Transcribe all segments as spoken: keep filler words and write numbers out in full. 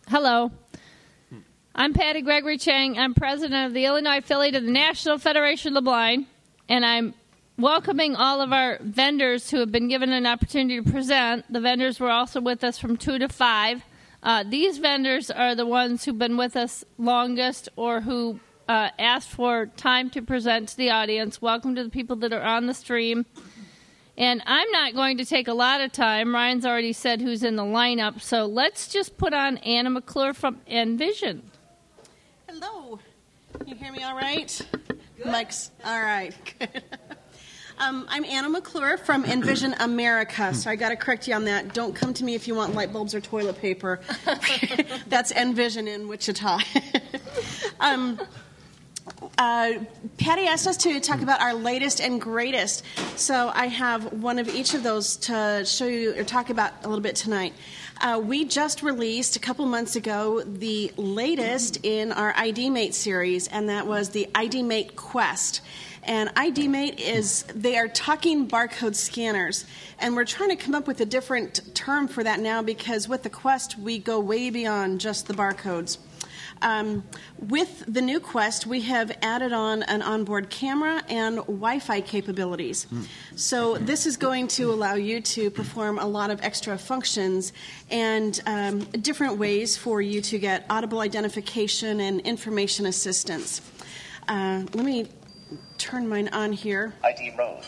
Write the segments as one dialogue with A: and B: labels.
A: Hello. I'm Patty Gregory Chang. I'm president of the Illinois affiliate of the National Federation of the Blind, and I'm welcoming all of our vendors who have been given an opportunity to present. The vendors were also with us from two to five. Uh, these vendors are the ones who've been with us longest or who uh, asked for time to present to the audience. Welcome to the people that are on the stream. And I'm not going to take a lot of time. Ryan's already said who's in the lineup. So let's just put on Anna McClure from Envision.
B: Hello. Can you hear me all right? Good. Mike's all right. Good. um, I'm Anna McClure from Envision America. So I got to correct you on that. Don't come to me if you want light bulbs or toilet paper. That's Envision in Wichita. um, Uh, Patty asked us to talk about our latest and greatest, so I have one of each of those to show you or talk about a little bit tonight. Uh, we just released a couple months ago the latest in our I D Mate series, and that was the I D Mate Quest. And I D Mate is, they are talking barcode scanners, and we're trying to come up with a different term for that now because with the Quest we go way beyond just the barcodes. Um, with the new Quest, we have added on an onboard camera and Wi-Fi capabilities. Mm. So this is going to allow you to perform a lot of extra functions and um, different ways for you to get audible identification and information assistance. Uh, let me turn mine on here.
C: I D mode.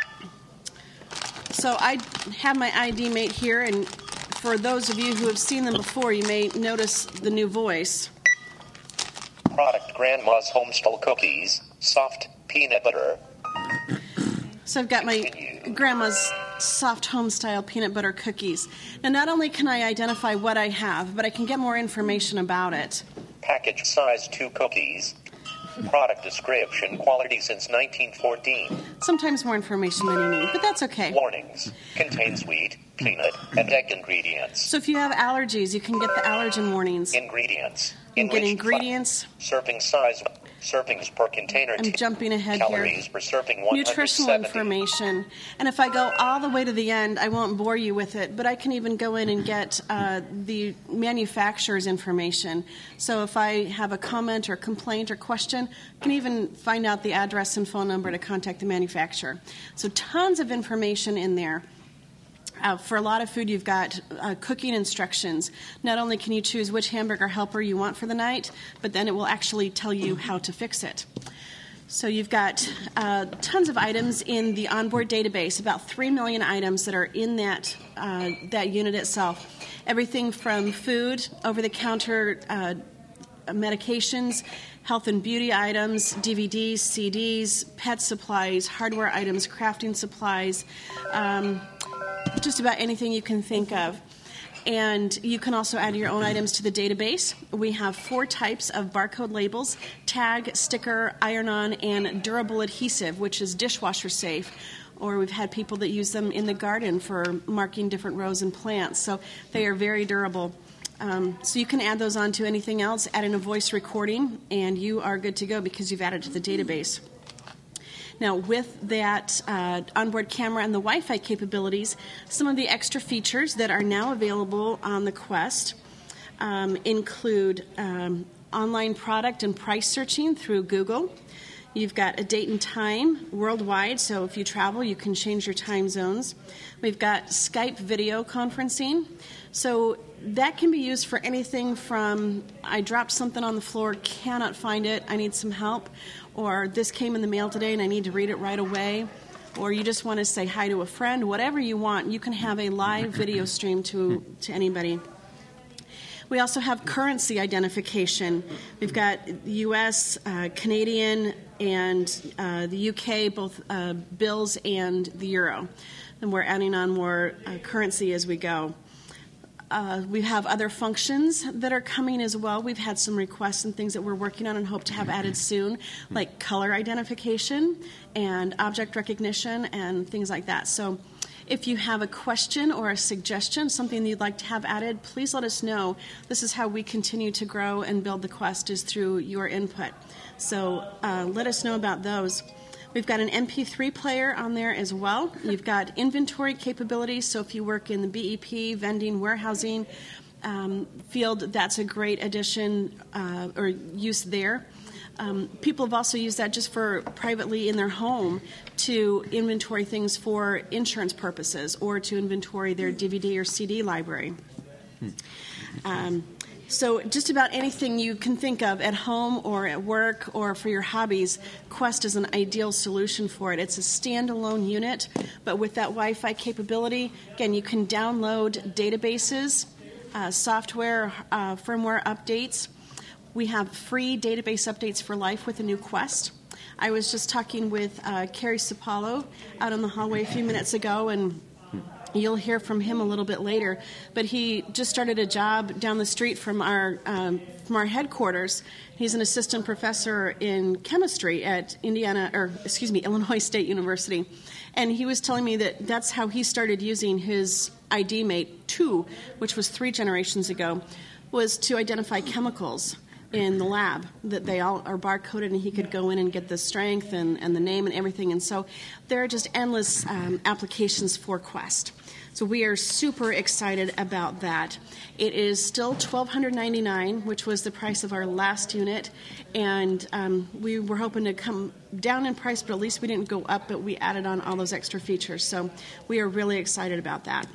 B: So I have my I D Mate here, and for those of you who have seen them before, you may notice the new voice.
C: Product Grandma's Homestyle Cookies, soft peanut butter.
B: So I've got my
C: Continue.
B: Grandma's soft home-style peanut butter cookies. Now, not only can I identify what I have, but I can get more information about it.
C: Package size two cookies. Product description, quality since nineteen fourteen.
B: Sometimes more information than you need, but that's okay.
C: Warnings, contains wheat, peanut, and egg ingredients.
B: So if you have allergies, you can get the allergen warnings.
C: Ingredients.
B: You can get
C: Enriched
B: ingredients.
C: fat. Serving size, servings per container.
B: I'm jumping ahead
C: Calories
B: here.
C: per serving one hundred seventy.
B: Nutritional information. And if I go all the way to the end, I won't bore you with it, but I can even go in and get uh, the manufacturer's information. So if I have a comment or complaint or question, I can even find out the address and phone number to contact the manufacturer. So tons of information in there. Uh, for a lot of food, you've got uh, cooking instructions. Not only can you choose which hamburger helper you want for the night, but then it will actually tell you how to fix it. So you've got uh, tons of items in the onboard database, about three million items that are in that uh, that unit itself. Everything from food, over-the-counter uh, medications, health and beauty items, D V Ds, C Ds, pet supplies, hardware items, crafting supplies, um, just about anything you can think of. And you can also add your own items to the database. We have four types of barcode labels: tag, sticker, iron-on, and durable adhesive, which is dishwasher safe. Or we've had people that use them in the garden for marking different rows and plants. So they are very durable. Um, so you can add those on to anything else, add in a voice recording, and you are good to go because you've added to the database. Now, with that uh, onboard camera and the Wi-Fi capabilities, some of the extra features that are now available on the Quest um, include um, online product and price searching through Google. You've got a date and time worldwide, so if you travel, you can change your time zones. We've got Skype video conferencing. So that can be used for anything from, I dropped something on the floor, cannot find it, I need some help, or this came in the mail today and I need to read it right away, or you just want to say hi to a friend, whatever you want, you can have a live video stream to, to anybody. We also have currency identification. We've got U S, uh, Canadian, and uh, the U K, both uh, bills and the euro. And we're adding on more uh, currency as we go. Uh, we have other functions that are coming as well. We've had some requests and things that we're working on and hope to have added soon, like color identification and object recognition and things like that. So if you have a question or a suggestion, something that you'd like to have added, please let us know. This is how we continue to grow and build the Quest, is through your input. So uh, let us know about those. We've got an M P three player on there as well. You've got inventory capabilities, so if you work in the B E P, vending, warehousing, um, field, that's a great addition uh, or use there. Um, people have also used that just for privately in their home to inventory things for insurance purposes or to inventory their D V D or C D library. Hmm. Um, so just about anything you can think of at home or at work or for your hobbies, Quest is an ideal solution for it. It's a standalone unit, but with that Wi-Fi capability, again, you can download databases, uh, software, uh, firmware updates. We have free database updates for life with the new Quest. I was just talking with uh, Kerry Sapalo out in the hallway a few minutes ago, and you'll hear from him a little bit later. But he just started a job down the street from our um, from our headquarters. He's an assistant professor in chemistry at Indiana, or excuse me, Illinois State University. And he was telling me that that's how he started using his I D Mate two, which was three generations ago, was to identify chemicals in the lab, that they all are barcoded, and he could go in and get the strength and, and the name and everything. And so there are just endless um, applications for Quest. So we are super excited about that. It is still twelve ninety-nine dollars, which was the price of our last unit, and um, we were hoping to come down in price, but at least we didn't go up, but we added on all those extra features. So we are really excited about that.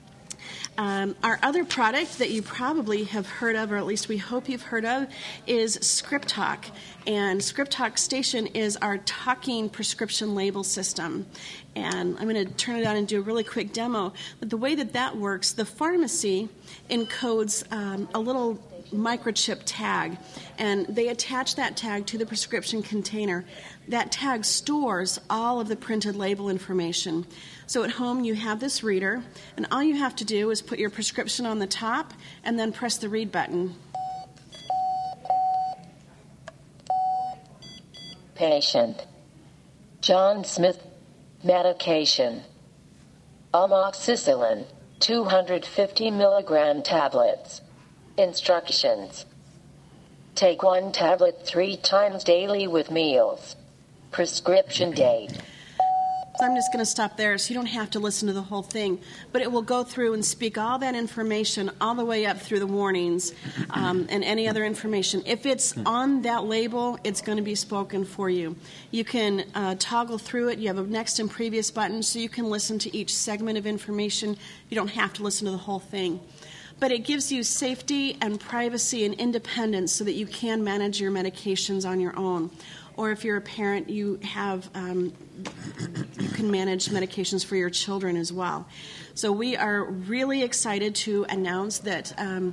B: Um, our other product that you probably have heard of, or at least we hope you've heard of, is ScriptTalk. And ScriptTalk Station is our talking prescription label system. And I'm going to turn it on and do a really quick demo. But the way that that works, the pharmacy encodes um, a little microchip tag, and they attach that tag to the prescription container. That tag stores all of the printed label information. So at home you have this reader, and all you have to do is put your prescription on the top and then press the read button.
D: Patient John Smith. Medication amoxicillin, two hundred fifty milligram tablets. Instructions: take one tablet three times daily with meals. Prescription date.
B: So I'm just going to stop there so you don't have to listen to the whole thing. But it will go through and speak all that information all the way up through the warnings um, and any other information. If it's on that label, it's going to be spoken for you. You can uh, toggle through it. You have a next and previous button, so you can listen to each segment of information. You don't have to listen to the whole thing. But it gives you safety and privacy and independence so that you can manage your medications on your own. Or if you're a parent, you have um, you can manage medications for your children as well. So we are really excited to announce that um,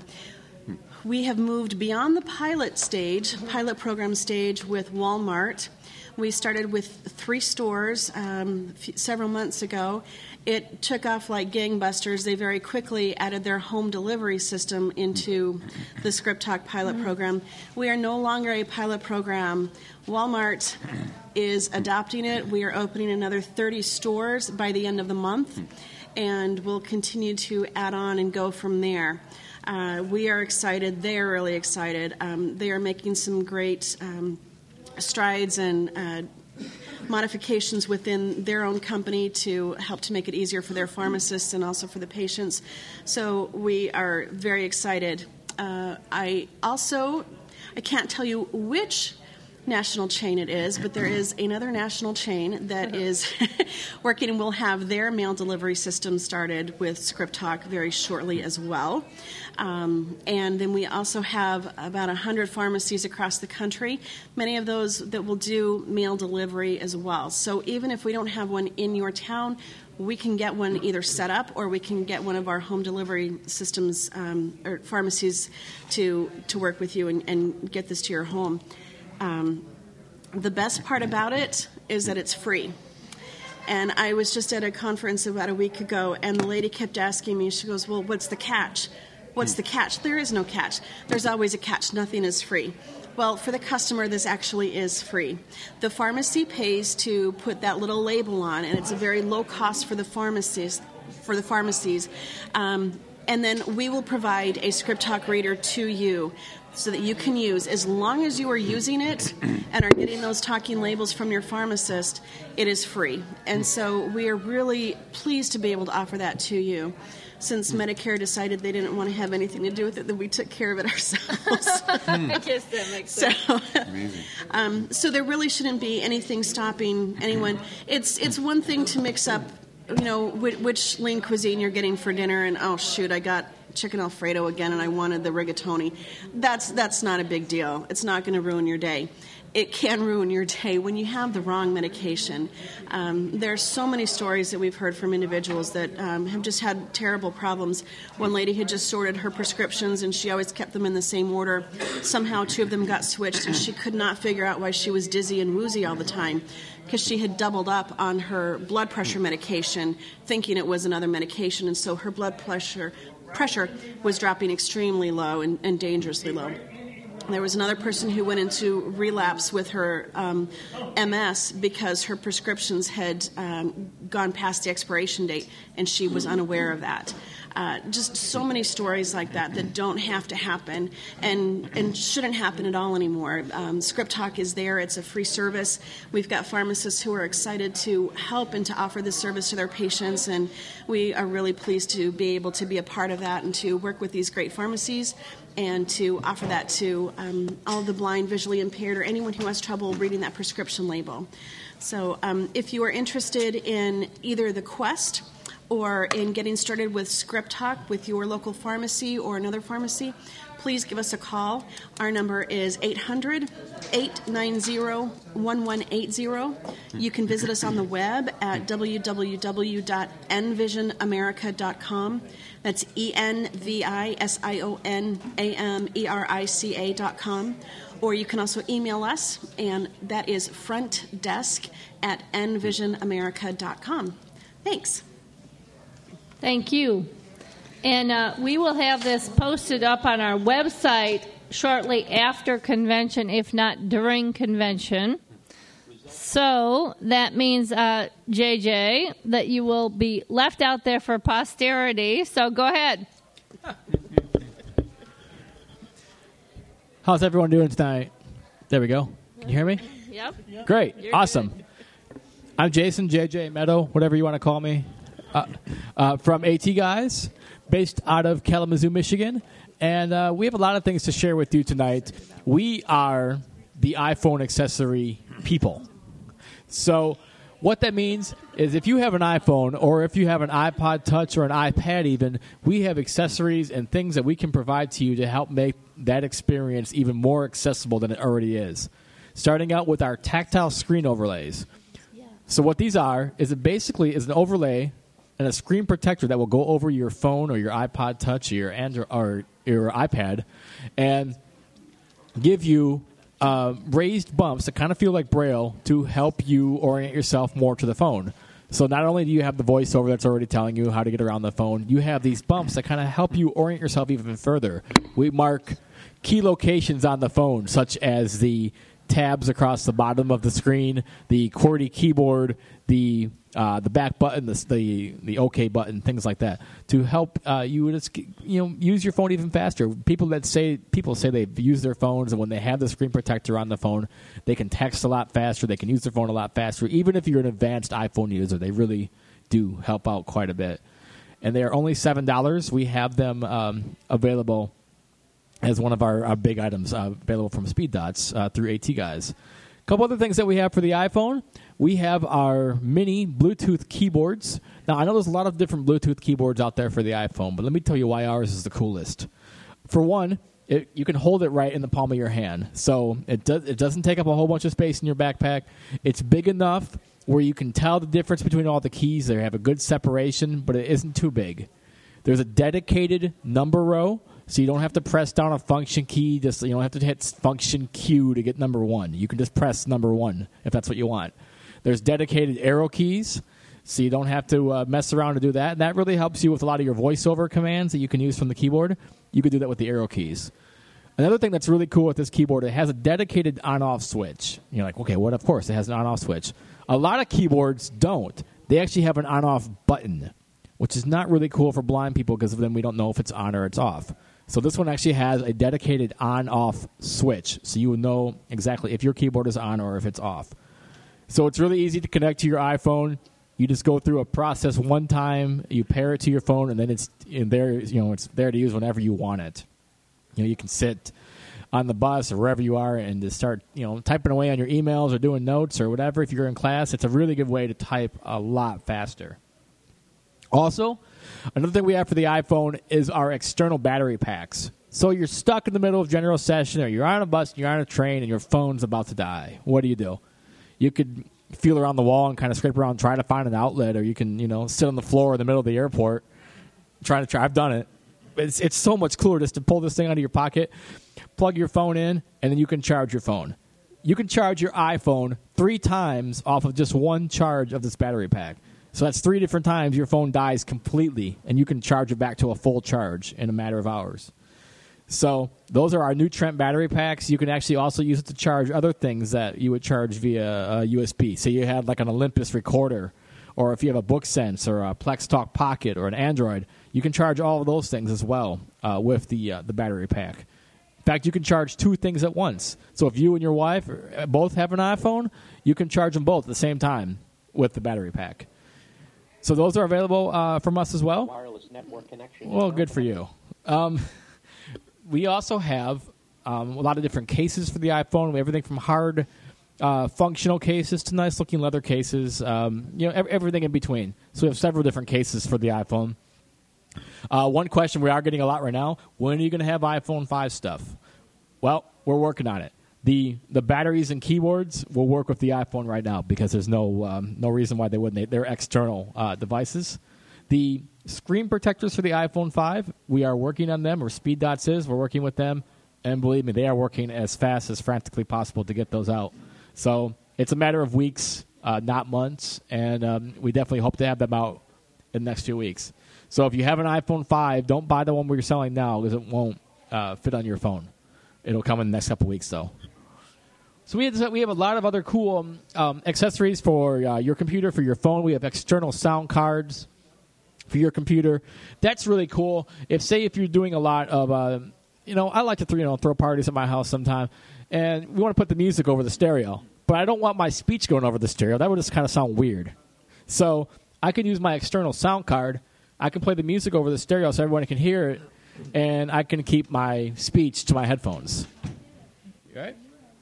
B: we have moved beyond the pilot stage, pilot program stage with Walmart. We started with three stores um, f- several months ago. It took off like gangbusters. They very quickly added their home delivery system into the ScriptTalk pilot program. We are no longer a pilot program. Walmart is adopting it. We are opening another thirty stores by the end of the month, and we'll continue to add on and go from there. Uh, we are excited. They are really excited. Um, they are making some great um, strides and uh, modifications within their own company to help to make it easier for their pharmacists and also for the patients. So we are very excited. Uh, I also, I can't tell you which national chain it is, but there is another national chain that is working, and will have their mail delivery system started with ScriptTalk very shortly as well. Um, and then we also have about one hundred pharmacies across the country, many of those that will do mail delivery as well. So even if we don't have one in your town, we can get one either set up, or we can get one of our home delivery systems um, or pharmacies to, to work with you and, and get this to your home. Um, the best part about it is that it's free. And I was just at a conference about a week ago, and the lady kept asking me, she goes, well, what's the catch? What's the catch? There is no catch. There's always a catch. Nothing is free. Well, for the customer, this actually is free. The pharmacy pays to put that little label on, and it's a very low cost for the pharmacies. For the pharmacies. Um, and then we will provide a ScriptTalk reader to you so that you can use, as long as you are using it and are getting those talking labels from your pharmacist, it is free. And so we are really pleased to be able to offer that to you. since Medicare decided they didn't want to have anything to do with it, that we took care of it ourselves.
A: I guess that makes sense.
B: So, um, so there really shouldn't be anything stopping anyone. It's it's one thing to mix up, you know, which, which lean cuisine you're getting for dinner, and oh shoot, I got chicken Alfredo again, and I wanted the rigatoni. That's that's not a big deal. It's not going to ruin your day. It can ruin your day when you have the wrong medication. Um, there's so many stories that we've heard from individuals that um, have just had terrible problems. One lady had just sorted her prescriptions, and she always kept them in the same order. Somehow two of them got switched, and she could not figure out why she was dizzy and woozy all the time, because she had doubled up on her blood pressure medication, thinking it was another medication, and so her blood pressure pressure was dropping extremely low and, and dangerously low. There was another person who went into relapse with her um, M S because her prescriptions had um, gone past the expiration date, and she was unaware of that. Uh, just so many stories like that that don't have to happen and, and shouldn't happen at all anymore. Um, Script Talk is there. It's a free service. We've got pharmacists who are excited to help and to offer this service to their patients, and we are really pleased to be able to be a part of that and to work with these great pharmacies and to offer that to um, all the blind, visually impaired, or anyone who has trouble reading that prescription label. So um, if you are interested in either the Quest or in getting started with Script Talk with your local pharmacy or another pharmacy, please give us a call. Our number is eight hundred, eight nine zero, one one eight zero. You can visit us on the web at w w w dot envision america dot com. That's E N V I S I O N A M E R I C A dot com. Or you can also email us, and that is front desk at envision america dot com. Thanks.
A: Thank you. And uh, we will have this posted up on our website shortly after convention, if not during convention. So that means, uh, J J, that you will be left out there for posterity. So go ahead.
E: How's everyone doing tonight? There we go. Can you hear me?
A: Yep.
E: Great.
A: You're
E: awesome.
A: good.
E: I'm Jason, J J Meadow, whatever you want to call me, uh, uh, from AT Guys, based out of Kalamazoo, Michigan. And uh, we have a lot of things to share with you tonight. We are the iPhone accessory people. So what that means is if you have an iPhone or if you have an iPod Touch or an iPad even, we have accessories and things that we can provide to you to help make that experience even more accessible than it already is. Starting out with our tactile screen overlays. So what these are is it basically is an overlay and a screen protector that will go over your phone or your iPod Touch or your Android or your iPad and give you uh, raised bumps that kind of feel like Braille to help you orient yourself more to the phone. So not only do you have the voiceover that's already telling you how to get around the phone, you have these bumps that kind of help you orient yourself even further. We mark key locations on the phone, such as the tabs across the bottom of the screen, the QWERTY keyboard, the uh, the back button, the, the the OK button, things like that, to help uh, you just you know use your phone even faster. People that say people say they've used their phones, and when they have the screen protector on the phone, they can text a lot faster. They can use their phone a lot faster. Even if you're an advanced iPhone user, they really do help out quite a bit. And they are only seven dollars. We have them um, available as one of our, our big items uh, available from Speed Dots uh, through AT Guys. A couple other things that we have for the iPhone. We have our mini Bluetooth keyboards. Now, I know there's a lot of different Bluetooth keyboards out there for the iPhone, but let me tell you why ours is the coolest. For one, it, you can hold it right in the palm of your hand. So it, does, it doesn't take up a whole bunch of space in your backpack. It's big enough where you can tell the difference between all the keys. They have a good separation, but it isn't too big. There's a dedicated number row, so you don't have to press down a function key. Just you don't have to hit function Q to get number one. You can just press number one if that's what you want. There's dedicated arrow keys, so you don't have to uh, mess around to do that. And that really helps you with a lot of your voiceover commands that you can use from the keyboard. You can do that with the arrow keys. Another thing that's really cool with this keyboard, it has a dedicated on-off switch. You're like, okay, what? Of course, it has an on-off switch. A lot of keyboards don't. They actually have an on-off button, which is not really cool for blind people because then we don't know if it's on or it's off. So this one actually has a dedicated on-off switch, so you will know exactly if your keyboard is on or if it's off. So it's really easy to connect to your iPhone. You just go through a process one time. You pair it to your phone, and then it's in there. You know, it's there to use whenever you want it. You know, you can sit on the bus or wherever you are and just start, you know, typing away on your emails or doing notes or whatever. If you're in class, it's a really good way to type a lot faster. Also, another thing we have for the iPhone is our external battery packs. So you're stuck in the middle of general session, or you're on a bus, you're on a train, and your phone's about to die. What do you do? You could feel around the wall and kind of scrape around and try to find an outlet, or you can, you know, sit on the floor in the middle of the airport trying to try. I've done it. It's, it's so much cooler just to pull this thing out of your pocket, plug your phone in, and then you can charge your phone. You can charge your iPhone three times off of just one charge of this battery pack. So that's three different times your phone dies completely, and you can charge it back to a full charge in a matter of hours. So those are our new Trent battery packs. You can actually also use it to charge other things that you would charge via uh, U S B. So you had like an Olympus recorder, or if you have a BookSense or a Plex Talk Pocket or an Android, you can charge all of those things as well uh, with the uh, the battery pack. In fact, you can charge two things at once. So if you and your wife both have an iPhone, you can charge them both at the same time with the battery pack. So those are available uh, from us as well.
C: Wireless network connection.
E: Well, good for you. Um, we also have um, a lot of different cases for the iPhone. We have everything from hard uh, functional cases to nice-looking leather cases, um, you know, ev- everything in between. So we have several different cases for the iPhone. Uh, one question we are getting a lot right now, when are you going to have iPhone five stuff? Well, we're working on it. The the batteries and keyboards will work with the iPhone right now because there's no um, no reason why they wouldn't. They're external uh, devices. The screen protectors for the iPhone five, we are working on them, or Speed Dots is. We're working with them, and believe me, they are working as fast as frantically possible to get those out. So it's a matter of weeks, uh, not months, and um, we definitely hope to have them out in the next few weeks. So if you have an iPhone five, don't buy the one we're selling now because it won't uh, fit on your phone. It'll come in the next couple weeks, though. So we have, we have a lot of other cool um, um, accessories for uh, your computer, for your phone. We have external sound cards for your computer. That's really cool. If, say, if you're doing a lot of, uh, you know, I like to th- you know, throw parties at my house sometime, and we want to put the music over the stereo. But I don't want my speech going over the stereo. That would just kind of sound weird. So I can use my external sound card. I can play the music over the stereo so everyone can hear it, and I can keep my speech to my headphones. You all right?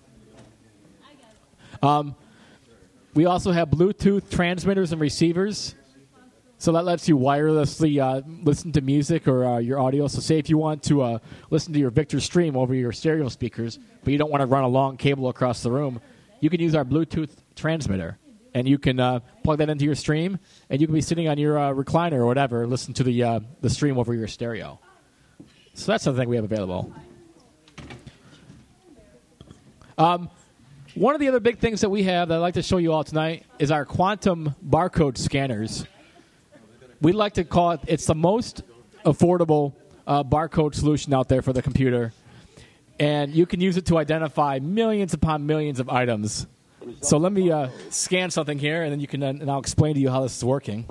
E: Um, we also have Bluetooth transmitters and receivers. So that lets you wirelessly uh, listen to music or uh, your audio. So say if you want to uh, listen to your Victor Stream over your stereo speakers, but you don't want to run a long cable across the room, you can use our Bluetooth transmitter. And you can uh, plug that into your stream, and you can be sitting on your uh, recliner or whatever and listen to the, uh, the stream over your stereo. So that's something we have available. Um, one of the other big things that we have that I'd like to show you all tonight is our quantum barcode scanners. We like to call it, it's the most affordable uh, barcode solution out there for the computer. And you can use it to identify millions upon millions of items. So let me uh, scan something here, and then you can, uh, and I'll explain to you how this is working.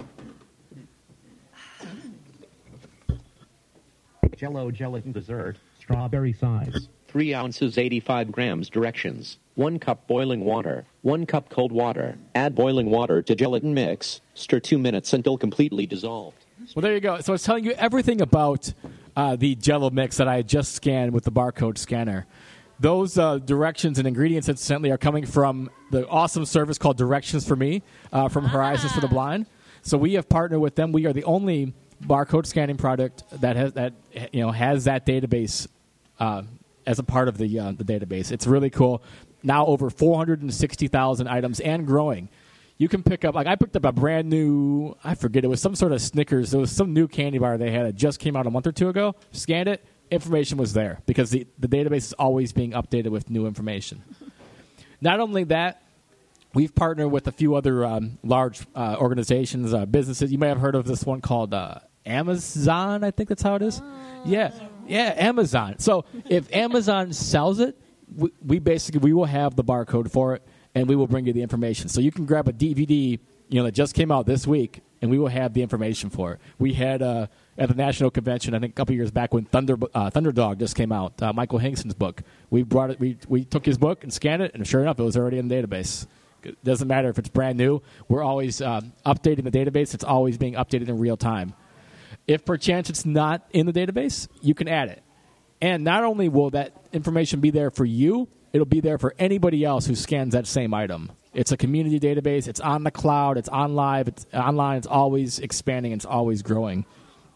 F: Jello gelatin dessert, strawberry size.
G: Three ounces, eighty-five grams. Directions. One cup boiling water. One cup cold water. Add boiling water to gelatin mix. Stir two minutes until completely dissolved.
E: Well, there you go. So it's telling you everything about uh, the Jello mix that I just scanned with the barcode scanner. Those uh, directions and ingredients, incidentally, are coming from the awesome service called Directions for Me uh, from Horizons for the Blind. So we have partnered with them. We are the only barcode scanning product that has that you know has that database uh, as a part of the uh, the database. It's really cool. Now over four hundred sixty thousand items and growing. You can pick up, like I picked up a brand new, I forget, it was some sort of Snickers. It was some new candy bar they had. It just came out a month or two ago. Scanned it. Information was there because the, the database is always being updated with new information. Not only that, we've partnered with a few other um, large uh, organizations, uh, businesses. You may have heard of this one called uh, Amazon, I think that's how it is. Oh. Yeah, yeah, Amazon. So if Amazon sells it, we, we basically, we will have the barcode for it, and we will bring you the information. So you can grab a D V D, you know, that just came out this week, and we will have the information for it. We had uh, at the National Convention, I think a couple years back when Thunder uh, Thunderdog just came out, uh, Michael Hingson's book. We brought it. We we took his book and scanned it, and sure enough, it was already in the database. It doesn't matter if it's brand new. We're always um, updating the database. It's always being updated in real time. If perchance it's not in the database, you can add it. And not only will that information be there for you, it'll be there for anybody else who scans that same item. It's a community database. It's on the cloud. It's on live. It's online. It's always expanding. It's always growing.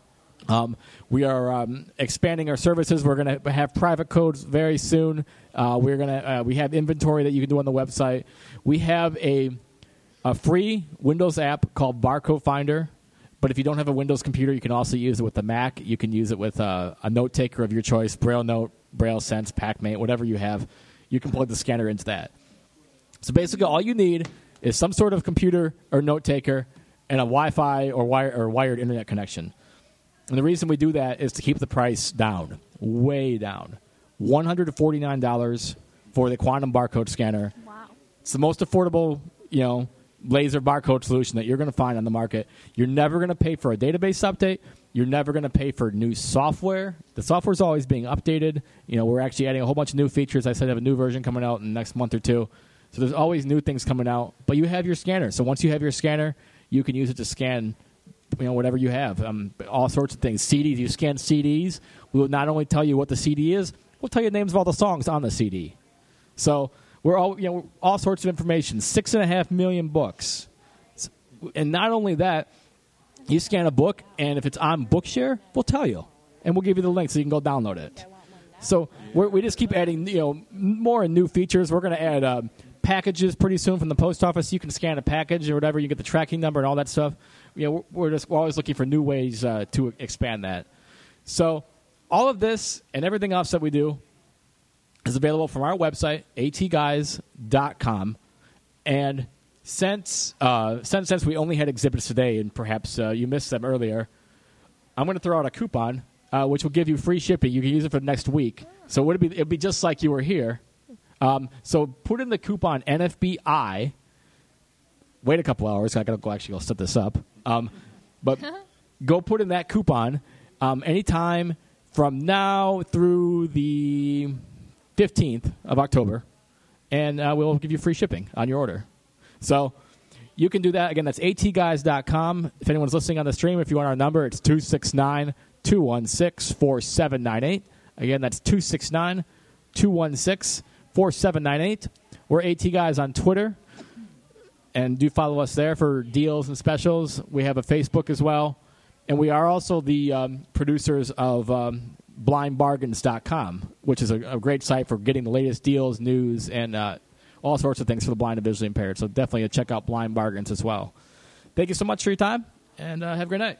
E: Um, we are um, expanding our services. We're going to have private codes very soon. Uh, we're going to uh, we have inventory that you can do on the website. We have a a free Windows app called Barcode Finder. But if you don't have a Windows computer, you can also use it with the Mac. You can use it with uh, a note taker of your choice, Braille Note, Braille Sense, PacMate, whatever you have. You can plug the scanner into that. So basically, all you need is some sort of computer or note taker and a Wi-Fi or, wire, or wired internet connection. And the reason we do that is to keep the price down, way down. one hundred forty-nine dollars for the Quantum barcode scanner.
A: Wow.
E: It's the most affordable, you know, laser barcode solution that you're going to find on the market. You're never going to pay for a database update. You're never going to pay for new software. The software is always being updated. You know, we're actually adding a whole bunch of new features. I said I have a new version coming out in the next month or two. So there's always new things coming out. But you have your scanner. So once you have your scanner, you can use it to scan, you know, whatever you have. Um, all sorts of things. C Ds. You scan C Ds. We will not only tell you what the C D is, we'll tell you the names of all the songs on the C D. So we're all, you know, all sorts of information. Six and a half million books. And not only that, you scan a book, and if it's on Bookshare, we'll tell you. And we'll give you the link so you can go download it. So we're, we just keep adding, you know, more and new features. We're going to add uh, packages pretty soon from the post office. You can scan a package or whatever. You get the tracking number and all that stuff. You know, we're, we're just we're always looking for new ways uh, to expand that. So all of this and everything else that we do is available from our website, a t guys dot com. And since, uh, since since we only had exhibits today, and perhaps uh, you missed them earlier, I'm going to throw out a coupon, uh, which will give you free shipping. You can use it for next week. So it would be, it'd be just like you were here. Um, so put in the coupon N F B I. Wait a couple hours. I got to go actually go set this up. Um, but go put in that coupon um, anytime from now through the fifteenth of October, and uh, we'll give you free shipping on your order. So you can do that. Again, that's a t guys dot com. If anyone's listening on the stream, if you want our number, it's two six nine, two one six, four seven nine eight. Again, that's two six nine, two one six, four seven nine eight. We're AT Guys on Twitter, and do follow us there for deals and specials. We have a Facebook as well, and we are also the um, producers of um, blind bargains dot com, which is a, a great site for getting the latest deals, news, and uh, all sorts of things for the blind and visually impaired. So definitely check out Blind Bargains as well. Thank you so much for your time, and uh, have a great night.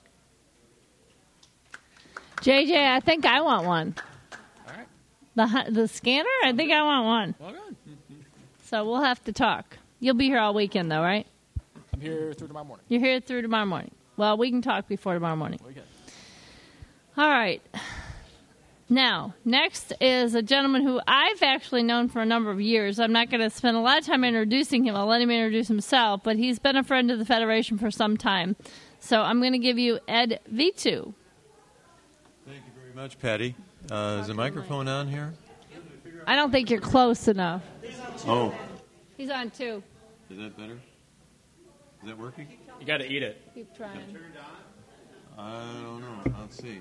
A: J J, I think I want one.
E: All right.
A: The the scanner? I think I want one.
E: Well, good.
A: So we'll have to talk. You'll be here all weekend, though, right?
E: I'm here through tomorrow morning.
A: You're here through tomorrow morning. Well, we can talk before tomorrow morning.
E: Okay.
A: All right. Now, next is a gentleman who I've actually known for a number of years. I'm not going to spend a lot of time introducing him. I'll let him introduce himself, but he's been a friend of the Federation for some time. So I'm going to give you Ed Vitu.
H: Thank you very much, Patty. Uh, is the microphone on here?
A: I don't think you're close enough.
H: Oh.
A: He's on, too.
H: Is that better? Is that working?
E: You got to eat it.
A: Keep trying.
H: I don't know. Let's see.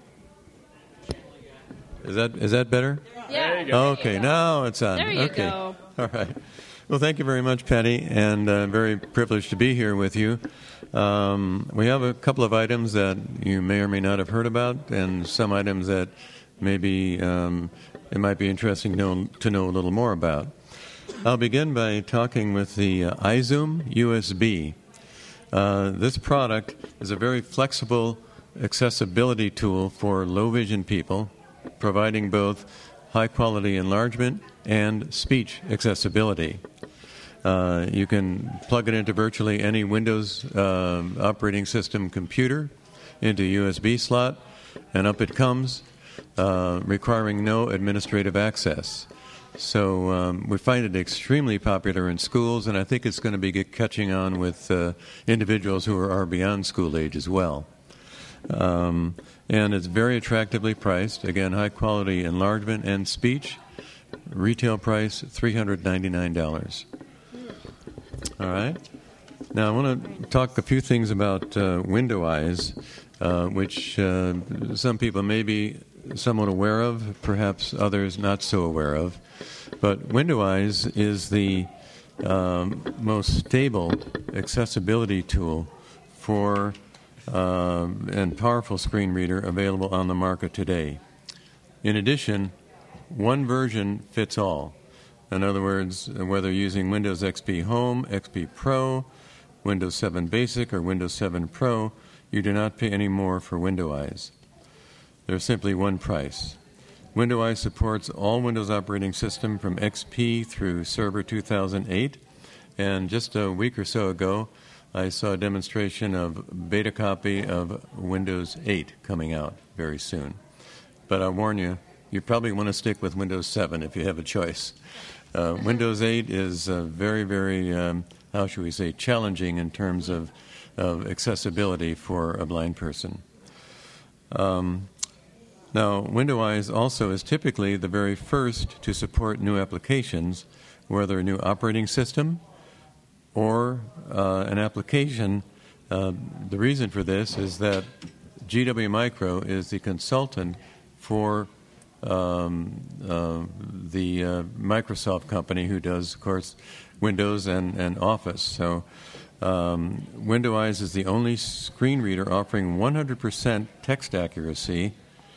H: Is that is that better?
A: Yeah.
H: Okay, now it's on.
A: There you
H: okay.
A: go.
H: All right. Well, thank you very much, Patty, and uh, very privileged to be here with you. Um, we have a couple of items that you may or may not have heard about, and some items that maybe um, it might be interesting to know, to know a little more about. I'll begin by talking with the uh, iZoom U S B. Uh, this product is a very flexible accessibility tool for low vision people, providing both high-quality enlargement and speech accessibility. Uh, you can plug it into virtually any Windows uh, operating system computer into a U S B slot, and up it comes, uh, requiring no administrative access. So um, we find it extremely popular in schools, and I think it's going to be catching on with uh, individuals who are, are beyond school age as well. Um, and it's very attractively priced. Again, high-quality enlargement and speech. Retail price, three hundred ninety-nine dollars. All right. Now, I want to talk a few things about uh, Window-Eyes, uh, which uh, some people may be somewhat aware of, perhaps others not so aware of. But Window-Eyes is the um, most stable accessibility tool for uh, and powerful screen reader available on the market today. In addition, one version fits all. In other words, whether using Windows X P Home, X P Pro, Windows seven Basic, or Windows seven Pro, you do not pay any more for Window-Eyes. There's simply one price. Window-Eyes supports all Windows operating system from X P through Server two thousand eight, and just a week or so ago, I saw a demonstration of beta copy of Windows eight coming out very soon. But I warn you, you probably want to stick with Windows seven if you have a choice. Uh, Windows eight is uh, very, very, um, how should we say, challenging in terms of, of accessibility for a blind person. Um, now, Window-Eyes also is typically the very first to support new applications, whether a new operating system or uh, an application. Uh, the reason for this is that G W Micro is the consultant for Um, uh, the uh, Microsoft company who does, of course, Windows and, and Office. So um, Window-Eyes is the only screen reader offering one hundred percent text accuracy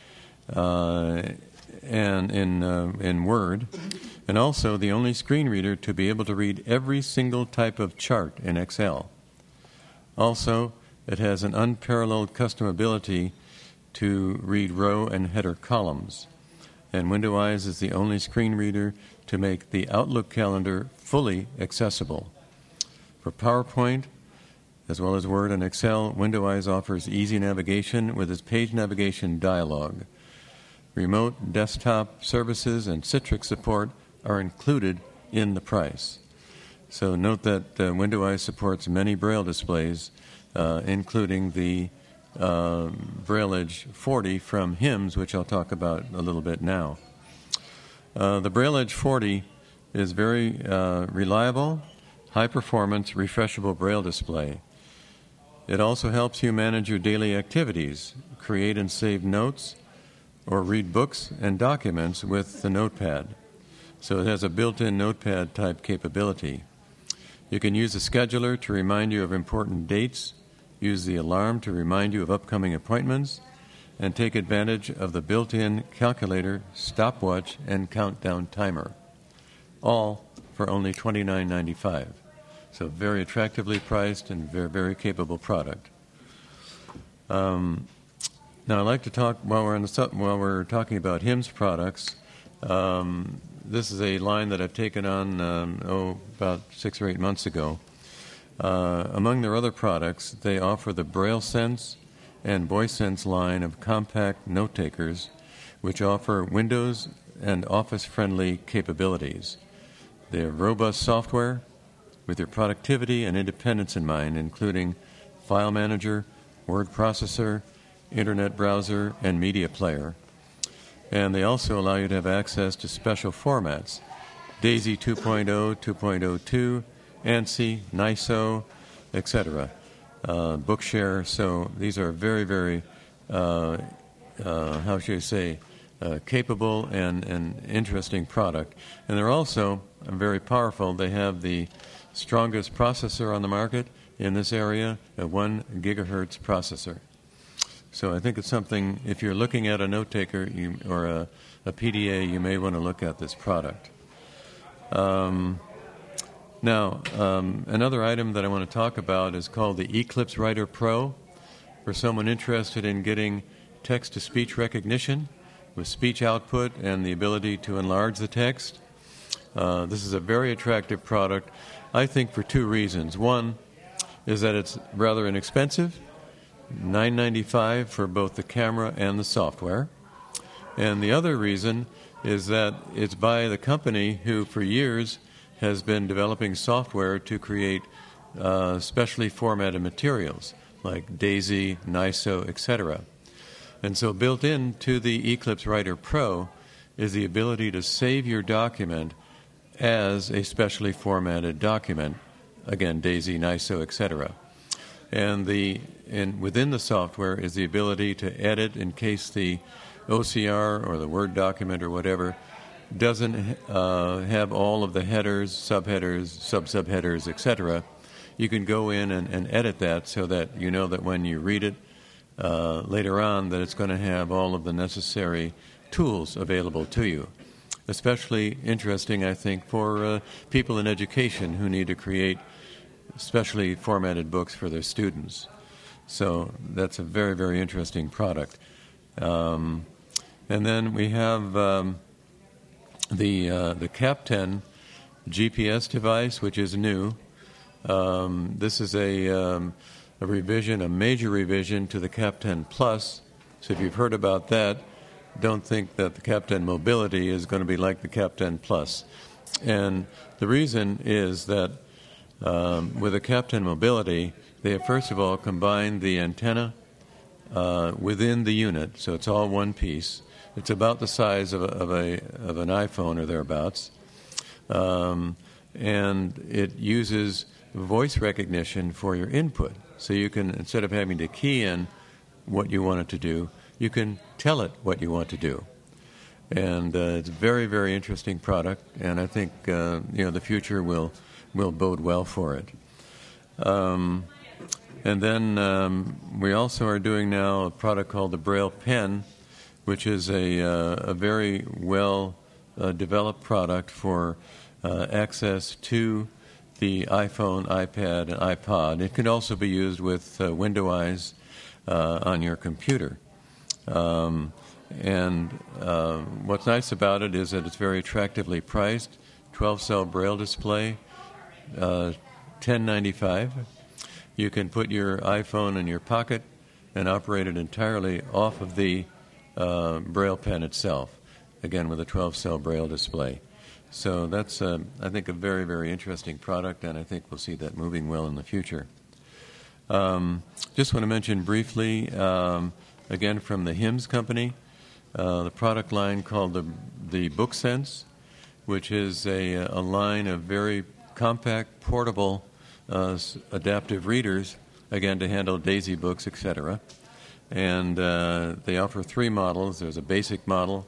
H: uh, and in, uh, in Word, and also the only screen reader to be able to read every single type of chart in Excel. Also, it has an unparalleled custom ability to read row and header columns. And Window-Eyes is the only screen reader to make the Outlook calendar fully accessible. For PowerPoint, as well as Word and Excel, Window-Eyes offers easy navigation with its page navigation dialog. Remote desktop services and Citrix support are included in the price. So note that uh, Window-Eyes supports many Braille displays, uh, including the Uh, Braille Edge forty from HIMSS, which I'll talk about a little bit now. Uh, the Braille Edge forty is very uh, reliable, high-performance, refreshable Braille display. It also helps you manage your daily activities, create and save notes, or read books and documents with the notepad. So it has a built-in notepad-type capability. You can use a scheduler to remind you of important dates, use the alarm to remind you of upcoming appointments, and take advantage of the built-in calculator, stopwatch, and countdown timer, all for only twenty-nine ninety-five. So very attractively priced and very, very capable product. Um, now, I'd like to talk, while we're, on the, while we're talking about HIMSS products, um, this is a line that I've taken on, um, oh, about six or eight months ago. Uh, among their other products, they offer the BrailleSense and VoiceSense line of compact note takers, which offer Windows and Office-friendly capabilities. They have robust software with your productivity and independence in mind, including File Manager, Word Processor, Internet Browser, and Media Player. And they also allow you to have access to special formats, DAISY two point oh, two point oh two, ANSI, N I S O, et cetera, uh, Bookshare. So these are very, very, uh, uh, how should I say, uh, capable and, and interesting product. And they're also very powerful. They have the strongest processor on the market in this area, a one gigahertz processor. So I think it's something, if you're looking at a note taker you, or a, a P D A, you may want to look at this product. Um, Now, um, another item that I want to talk about is called the Eclipse Writer Pro. For someone interested in getting text-to-speech recognition with speech output and the ability to enlarge the text, uh, this is a very attractive product, I think, for two reasons. One is that it's rather inexpensive, nine ninety-five for both the camera and the software. And the other reason is that it's by the company who, for years, has been developing software to create uh, specially formatted materials like DAISY, N I S O, et cetera. And so built into the Eclipse Writer Pro is the ability to save your document as a specially formatted document again, DAISY, N I S O, et cetera. And the and within the software is the ability to edit in case the O C R or the Word document or whatever doesn't uh, have all of the headers, subheaders, sub-subheaders, et cetera. You can go in and, and edit that so that you know that when you read it uh, later on that it's going to have all of the necessary tools available to you. Especially interesting, I think, for uh, people in education who need to create specially formatted books for their students. So that's a very, very interesting product. Um, and then we have um, the uh, the Capten G P S device, which is new. Um, this is a, um, a revision, a major revision to the Capten Plus. So if you've heard about that, don't think that the Capten Mobility is going to be like the Capten Plus. And the reason is that um, with the Capten Mobility, they have first of all combined the antenna uh, within the unit, so it's all one piece. It's about the size of a, of, a, of an iPhone or thereabouts. Um, and it uses voice recognition for your input. So you can, instead of having to key in what you want it to do, you can tell it what you want to do. And uh, it's a very, very interesting product, and I think uh, you know the future will will bode well for it. Um, and then um, we also are doing now a product called the Braille Pen, which is a, uh, a very well uh, developed product for uh, access to the iPhone, iPad, and iPod. It can also be used with uh, Windows uh, on your computer. Um, and uh, what's nice about it is that it's very attractively priced. twelve-cell Braille display, uh, ten ninety-five. You can put your iPhone in your pocket and operate it entirely off of the uh, Braille pen itself, again with a twelve-cell Braille display. So that's, uh, I think, a very, very interesting product, and I think we'll see that moving well in the future. Um, just want to mention briefly, um, again, from the HIMS company, uh, the product line called the, the BookSense, which is a, a line of very compact, portable, uh, adaptive readers, again, to handle DAISY books, et cetera. And uh, they offer three models. There's a basic model,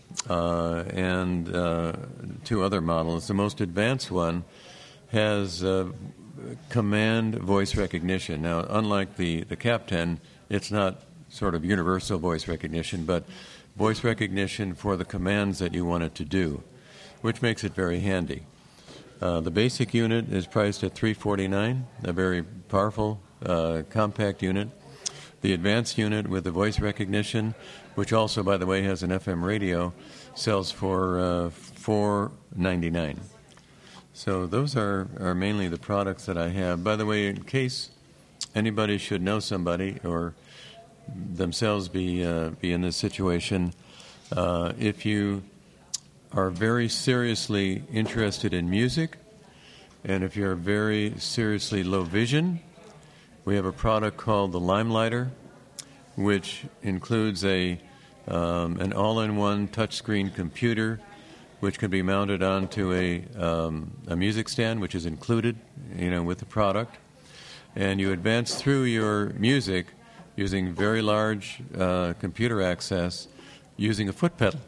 H: Uh, and uh, two other models. The most advanced one has uh, command voice recognition. Now, unlike the, the Capten, it's not sort of universal voice recognition, but voice recognition for the commands that you want it to do, which makes it very handy. Uh, the basic unit is priced at three hundred forty-nine dollars, a very powerful, uh, compact unit. The advanced unit with the voice recognition, which also, by the way, has an F M radio, sells for uh, four hundred ninety-nine dollars. So those are, are mainly the products that I have. By the way, in case anybody should know somebody or themselves be uh, be in this situation, uh, if you are very seriously interested in music, and if you're very seriously low vision, we have a product called the Limelighter, which includes a um, an all-in-one touchscreen computer, which can be mounted onto a um, a music stand, which is included, you know, with the product. And you advance through your music using very large uh, computer access, using a foot pedal.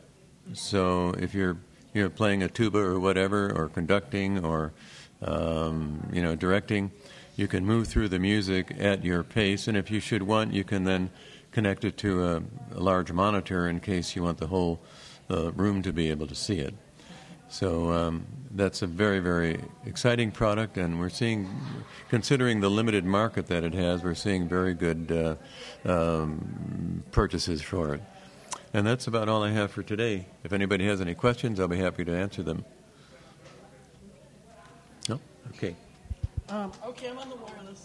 H: So if you're you're playing a tuba or whatever, or conducting, or um, you know, directing, you can move through the music at your pace, and if you should want, you can then connect it to a, a large monitor in case you want the whole uh, room to be able to see it. So um, that's a very, very exciting product, and we're seeing, considering the limited market that it has, we're seeing very good uh, um, purchases for it. And that's about all I have for today. If anybody has any questions, I'll be happy to answer them. No? Okay.
I: Um, okay, I'm on the wireless.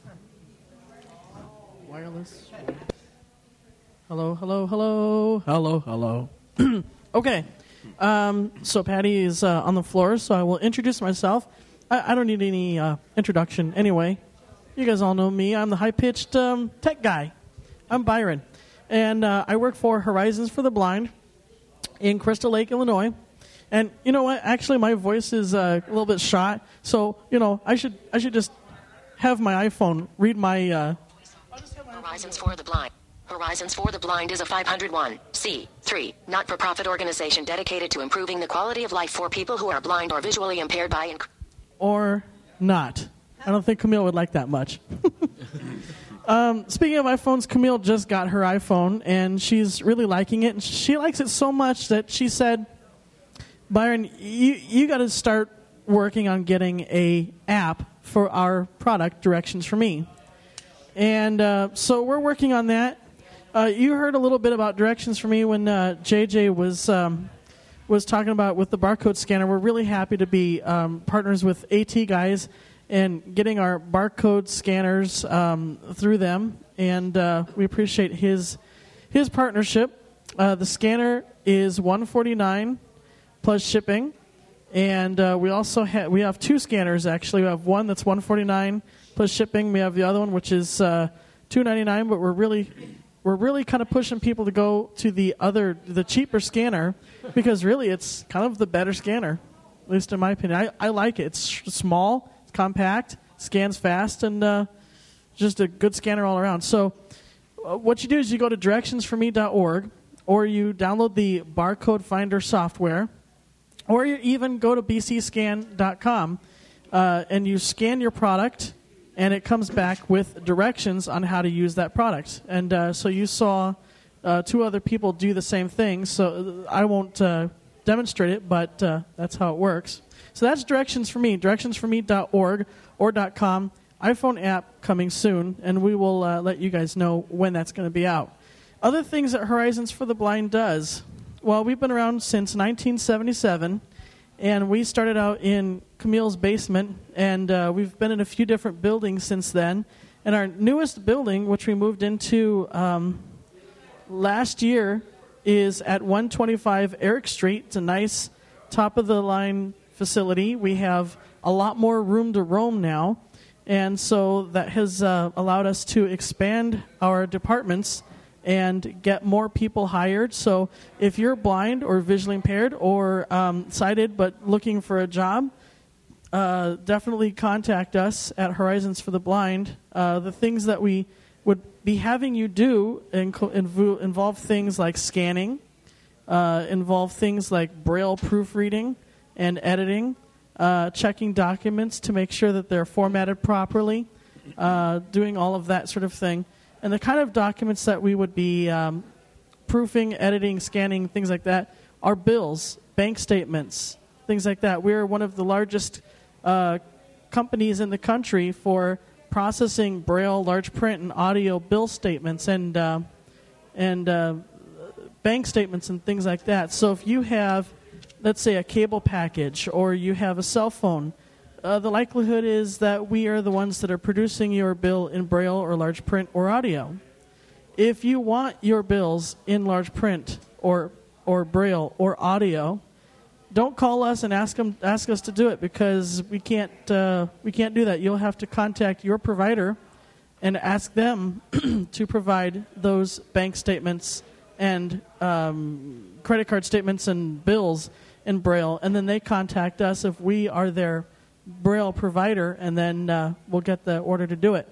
I: Wireless. Hello, hello, hello, hello, hello. Okay. Um, so Patty is uh, on the floor, so I will introduce myself. I, I don't need any uh, introduction anyway. You guys all know me. I'm the high-pitched um, tech guy. I'm Byron. And uh, I work for Horizons for the Blind in Crystal Lake, Illinois. And you know what? Actually, my voice is uh, a little bit shot, so you know I should I should just have my iPhone read my. Uh,
J: Horizons for the Blind. Horizons for the Blind is a five oh one c three not-for-profit organization dedicated to improving the quality of life for people who are blind or visually impaired by. Inc-
I: or not. I don't think Camille would like that much. um, speaking of iPhones, Camille just got her iPhone, and she's really liking it. And she likes it so much that she said, Byron, you, you got to start working on getting a app for our product, Directions for Me. And uh, so we're working on that. Uh, you heard a little bit about Directions for Me when uh, J J was um, was talking about with the barcode scanner. We're really happy to be um, partners with AT Guys and getting our barcode scanners um, through them. And uh, we appreciate his his partnership. Uh, the scanner is one hundred forty-nine dollars plus shipping. And uh, we also have we have two scanners actually. We have one that's one hundred forty-nine dollars plus shipping. We have the other one which is uh, two hundred ninety-nine dollars, but we're really we're really kind of pushing people to go to the other the cheaper scanner because really it's kind of the better scanner, at least in my opinion. I, I like it. It's small, it's compact, scans fast, and uh, just a good scanner all around. So uh, what you do is you go to directions for me dot org or you download the barcode finder software, or you even go to b c scan dot com uh, and you scan your product, and it comes back with directions on how to use that product. And uh, so you saw uh, two other people do the same thing, so I won't uh, demonstrate it, but uh, that's how it works. So that's Directions for Me, directions for me dot org or .com, iPhone app coming soon, and we will uh, let you guys know when that's going to be out. Other things that Horizons for the Blind does. Well, we've been around since nineteen seventy-seven, and we started out in Camille's basement, and uh, we've been in a few different buildings since then. And our newest building, which we moved into um, last year, is at one twenty-five Eric Street. It's a nice top-of-the-line facility. We have a lot more room to roam now, and so that has uh, allowed us to expand our departments and get more people hired. So if you're blind or visually impaired or um, sighted but looking for a job, uh, definitely contact us at Horizons for the Blind. Uh, the things that we would be having you do inco- invo- involve things like scanning, uh, involve things like Braille proofreading and editing, uh, checking documents to make sure that they're formatted properly, uh, doing all of that sort of thing. And the kind of documents that we would be um, proofing, editing, scanning, things like that, are bills, bank statements, things like that. We're one of the largest uh, companies in the country for processing Braille, large print, and audio bill statements and uh, and uh, bank statements and things like that. So if you have, let's say, a cable package or you have a cell phone, Uh, the likelihood is that we are the ones that are producing your bill in Braille or large print or audio. If you want your bills in large print or or Braille or audio, don't call us and ask them ask us to do it because we can't uh, we can't do that. You'll have to contact your provider and ask them to provide those bank statements and um, credit card statements and bills in Braille, and then they contact us if we are their Braille provider, and then uh, we'll get the order to do it.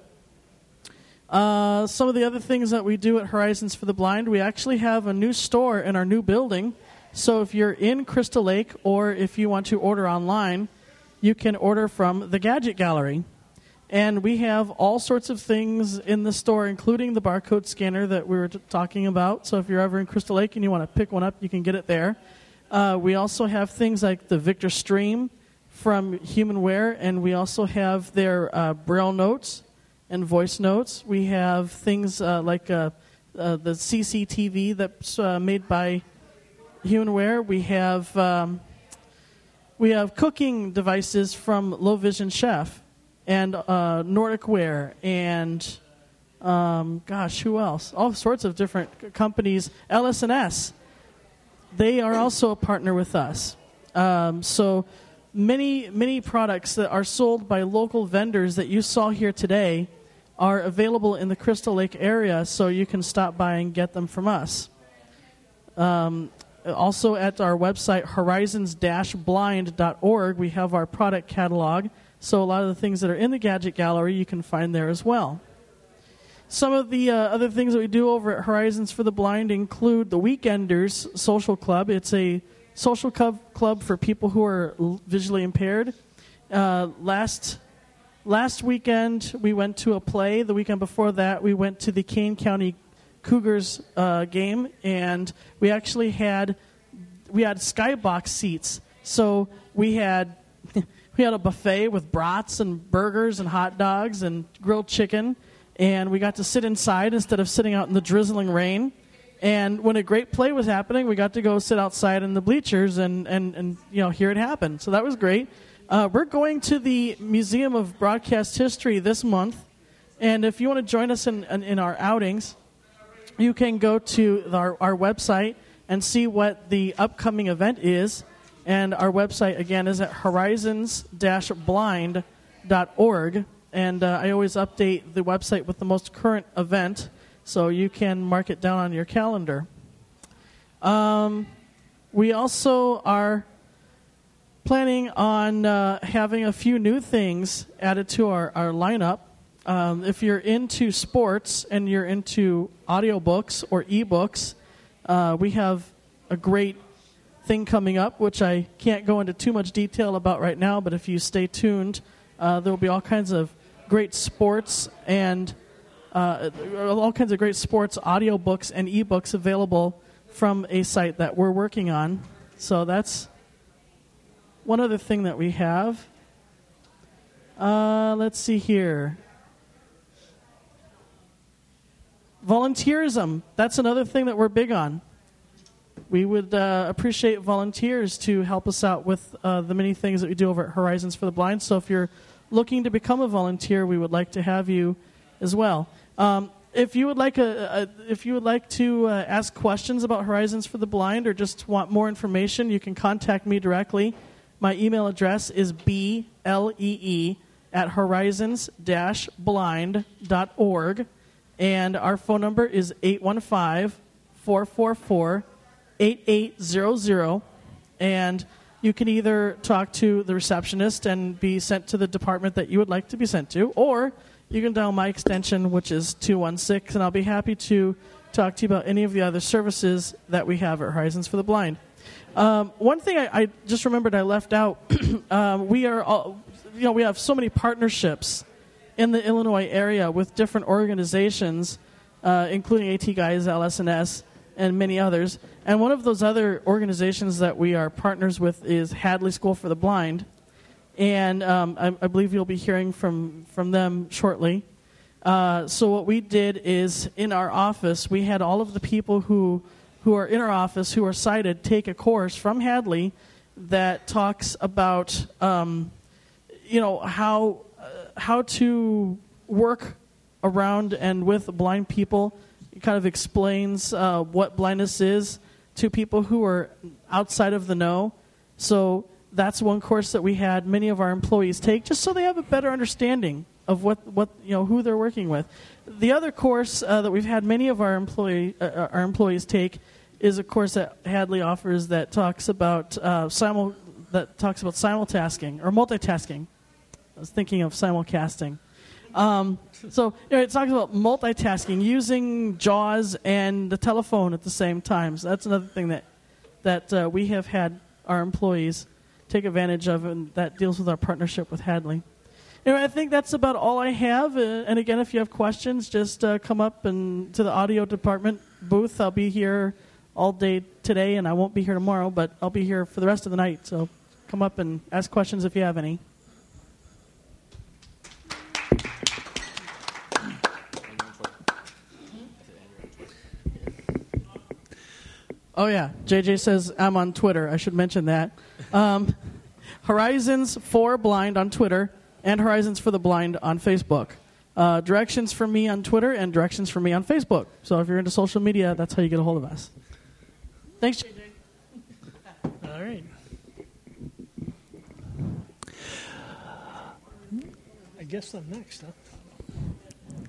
I: Uh, some of the other things that we do at Horizons for the Blind, we actually have a new store in our new building. So if you're in Crystal Lake or if you want to order online, you can order from the Gadget Gallery. And we have all sorts of things in the store, including the barcode scanner that we were t- talking about. So if you're ever in Crystal Lake and you want to pick one up, you can get it there. Uh, we also have things like the Victor Stream from Humanware, and we also have their uh, Braille notes and voice notes. We have things uh, like uh, uh, the C C T V that's uh, made by Humanware. We have um, we have cooking devices from Low Vision Chef and uh, Nordic Ware and um, gosh, who else? All sorts of different companies. L S and S. They are also a partner with us. Um, so. Many, many products that are sold by local vendors that you saw here today are available in the Crystal Lake area, so you can stop by and get them from us. Um, also at our website, horizons dash blind dot org, we have our product catalog. So a lot of the things that are in the Gadget Gallery you can find there as well. Some of the uh, other things that we do over at Horizons for the Blind include the Weekenders Social Club. It's a social club, club for people who are visually impaired. Uh, last last weekend, we went to a play. The weekend before that, we went to the Kane County Cougars uh, game, and we actually had we had skybox seats. So we had we had a buffet with brats and burgers and hot dogs and grilled chicken. And we got to sit inside instead of sitting out in the drizzling rain. And when a great play was happening, we got to go sit outside in the bleachers and, and, and you know, hear it happen. So that was great. Uh, we're going to the Museum of Broadcast History this month. And if you want to join us in, in, in our outings, you can go to our, our website and see what the upcoming event is. And our website, again, is at horizons dash blind dot org. And uh, I always update the website with the most current event, so you can mark it down on your calendar. Um, we also are planning on uh, having a few new things added to our, our lineup. Um, if you're into sports and you're into audiobooks or ebooks, uh, we have a great thing coming up, which I can't go into too much detail about right now, but if you stay tuned, uh, there will be all kinds of great sports and uh, all kinds of great sports audiobooks and ebooks available from a site that we're working on. So that's one other thing that we have. Uh, let's see here. Volunteerism. That's another thing that we're big on. We would uh, appreciate volunteers to help us out with uh, the many things that we do over at Horizons for the Blind. So if you're looking to become a volunteer, we would like to have you as well. Um, if you would like a, a if you would like to uh, ask questions about Horizons for the Blind or just want more information, you can contact me directly. My email address is b l e e at horizons dash blind dot org, and our phone number is eight one five, four four four, eight eight zero zero, and you can either talk to the receptionist and be sent to the department that you would like to be sent to, or you can dial my extension, which is two one six, and I'll be happy to talk to you about any of the other services that we have at Horizons for the Blind. Um, one thing I, I just remembered I left out, um, we are all, you know, we have so many partnerships in the Illinois area with different organizations, uh, including AT Guys, L S N S, and many others. And one of those other organizations that we are partners with is Hadley School for the Blind. And um, I, I believe you'll be hearing from, from them shortly. Uh, so what we did is, in our office, we had all of the people who, who are in our office who are sighted take a course from Hadley that talks about um, you know, how, uh, how to work around and with blind people. It kind of explains uh, what blindness is to people who are outside of the know. So that's one course that we had many of our employees take, just so they have a better understanding of what, what you know who they're working with. The other course uh, that we've had many of our employee uh, our employees take is a course that Hadley offers that talks about uh, simul that talks about simultasking or multitasking. I was thinking of simulcasting. Um, so you know, it talks about multitasking, using JAWS and the telephone at the same time. So that's another thing that that uh, we have had our employees take advantage of, and that deals with our partnership with Hadley. Anyway, I think that's about all I have. Uh, and again, if you have questions, just uh, come up and to the audio department booth. I'll be here all day today, and I won't be here tomorrow, but I'll be here for the rest of the night. So come up and ask questions if you have any. Oh, yeah. J J says I'm on Twitter. I should mention that. Um, Horizons for Blind on Twitter and Horizons for the Blind on Facebook. Uh, directions for me on Twitter and directions for me on Facebook. So if you're into social media, that's how you get a hold of us. Thanks, J J.
K: All right. I guess I'm next, huh?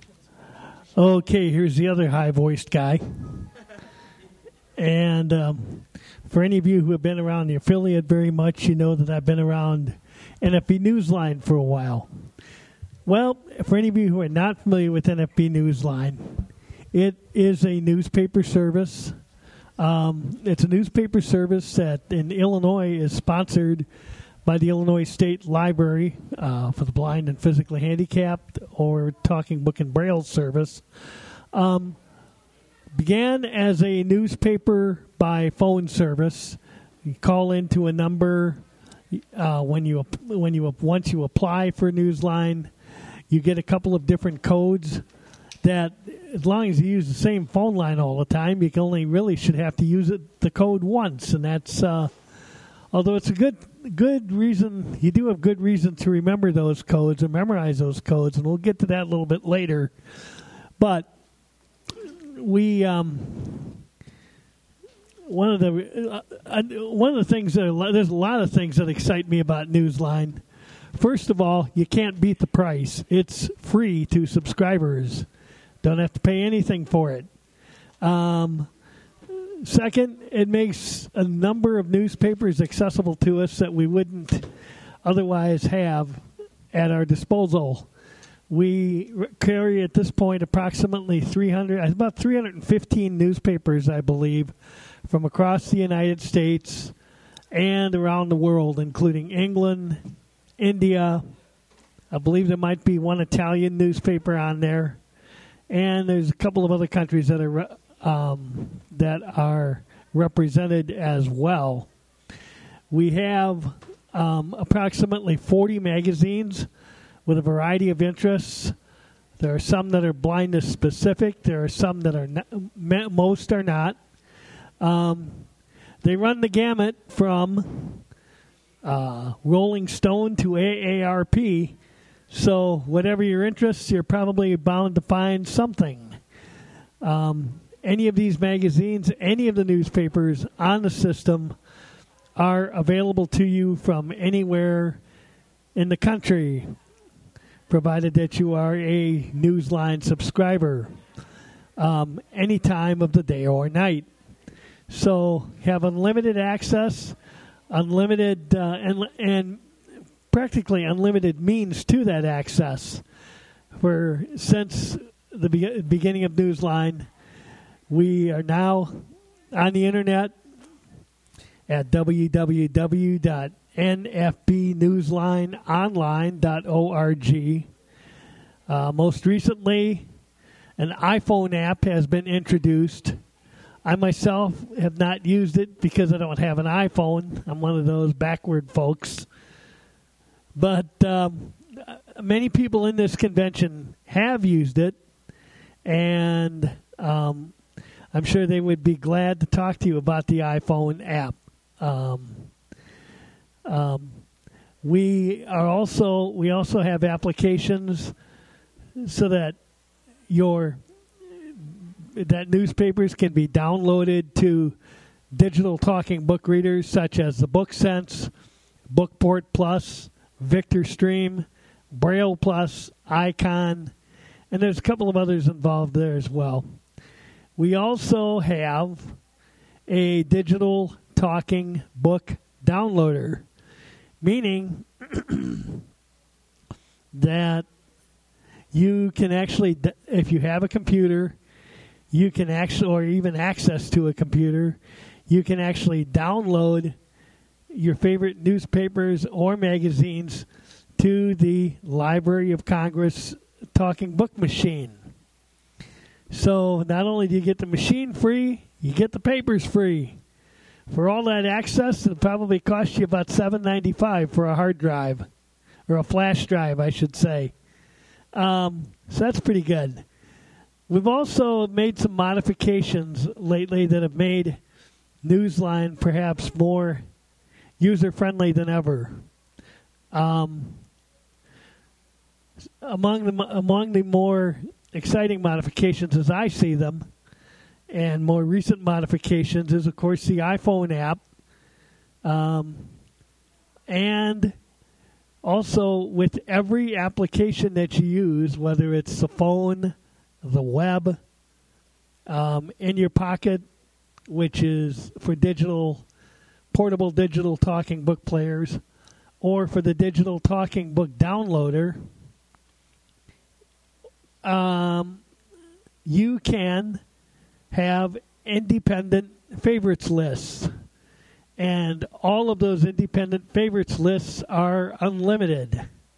K: Okay, here's the other high-voiced guy. And um, for any of you who have been around the affiliate very much, you know that I've been around N F B Newsline for a while. Well, for any of you who are not familiar with N F B Newsline, it is a newspaper service. Um, it's a newspaper service that in Illinois is sponsored by the Illinois State Library uh, for the blind and physically handicapped, or Talking Book and Braille service. Um, began as a newspaper by phone service. You call into a number uh, when you when you once you apply for Newsline. You get a couple of different codes that, as long as you use the same phone line all the time, you can only really should have to use it the code once, and that's uh, although it's a good good reason, you do have good reason to remember those codes and memorize those codes, and we'll get to that a little bit later. But we um, one of the uh, uh, one of the things that are, there's a lot of things that excite me about Newsline. First of all, you can't beat the price. It's free to subscribers. Don't have to pay anything for it. Um, second, it makes a number of newspapers accessible to us that we wouldn't otherwise have at our disposal. We carry at this point approximately three hundred, about three hundred fifteen newspapers, I believe, from across the United States and around the world, including England, India. I believe there might be one Italian newspaper on there, and there's a couple of other countries that are um, that are represented as well. We have um, approximately forty magazines with a variety of interests. There are some that are blindness specific. There are some that are not, most are not. Um, they run the gamut from Uh, Rolling Stone to A A R P, so whatever your interests, you're probably bound to find something. Um, any of these magazines, any of the newspapers on the system are available to you from anywhere in the country, provided that you are a Newsline subscriber, um, any time of the day or night. So have unlimited access, unlimited uh, and and practically unlimited means to that access. For since the be- beginning of Newsline, we are now on the internet at w w w dot n f b newsline online dot org. Uh, most recently, an iPhone app has been introduced. I myself have not used it because I don't have an iPhone. I'm one of those backward folks. But um, many people in this convention have used it, and um, I'm sure they would be glad to talk to you about the iPhone app. Um, um, we are also we also have applications so that your that newspapers can be downloaded to digital talking book readers such as the BookSense, Bookport Plus, Victor Stream, Braille Plus, Icon, and there's a couple of others involved there as well. We also have a digital talking book downloader, meaning that you can actually, if you have a computer, you can actually, or even access to a computer, you can actually download your favorite newspapers or magazines to the Library of Congress talking book machine. So not only do you get the machine free, you get the papers free. For all that access, it'll probably cost you about seven dollars and ninety-five cents for a hard drive, or a flash drive, I should say. Um, so that's pretty good. We've also made some modifications lately that have made Newsline perhaps more user-friendly than ever. Um, among the among the more exciting modifications, as I see them, and more recent modifications, is of course the iPhone app, um, and also with every application that you use, whether it's the phone, the web, um, in your pocket, which is for digital portable digital talking book players, or for the digital talking book downloader, um, you can have independent favorites lists. And all of those independent favorites lists are unlimited.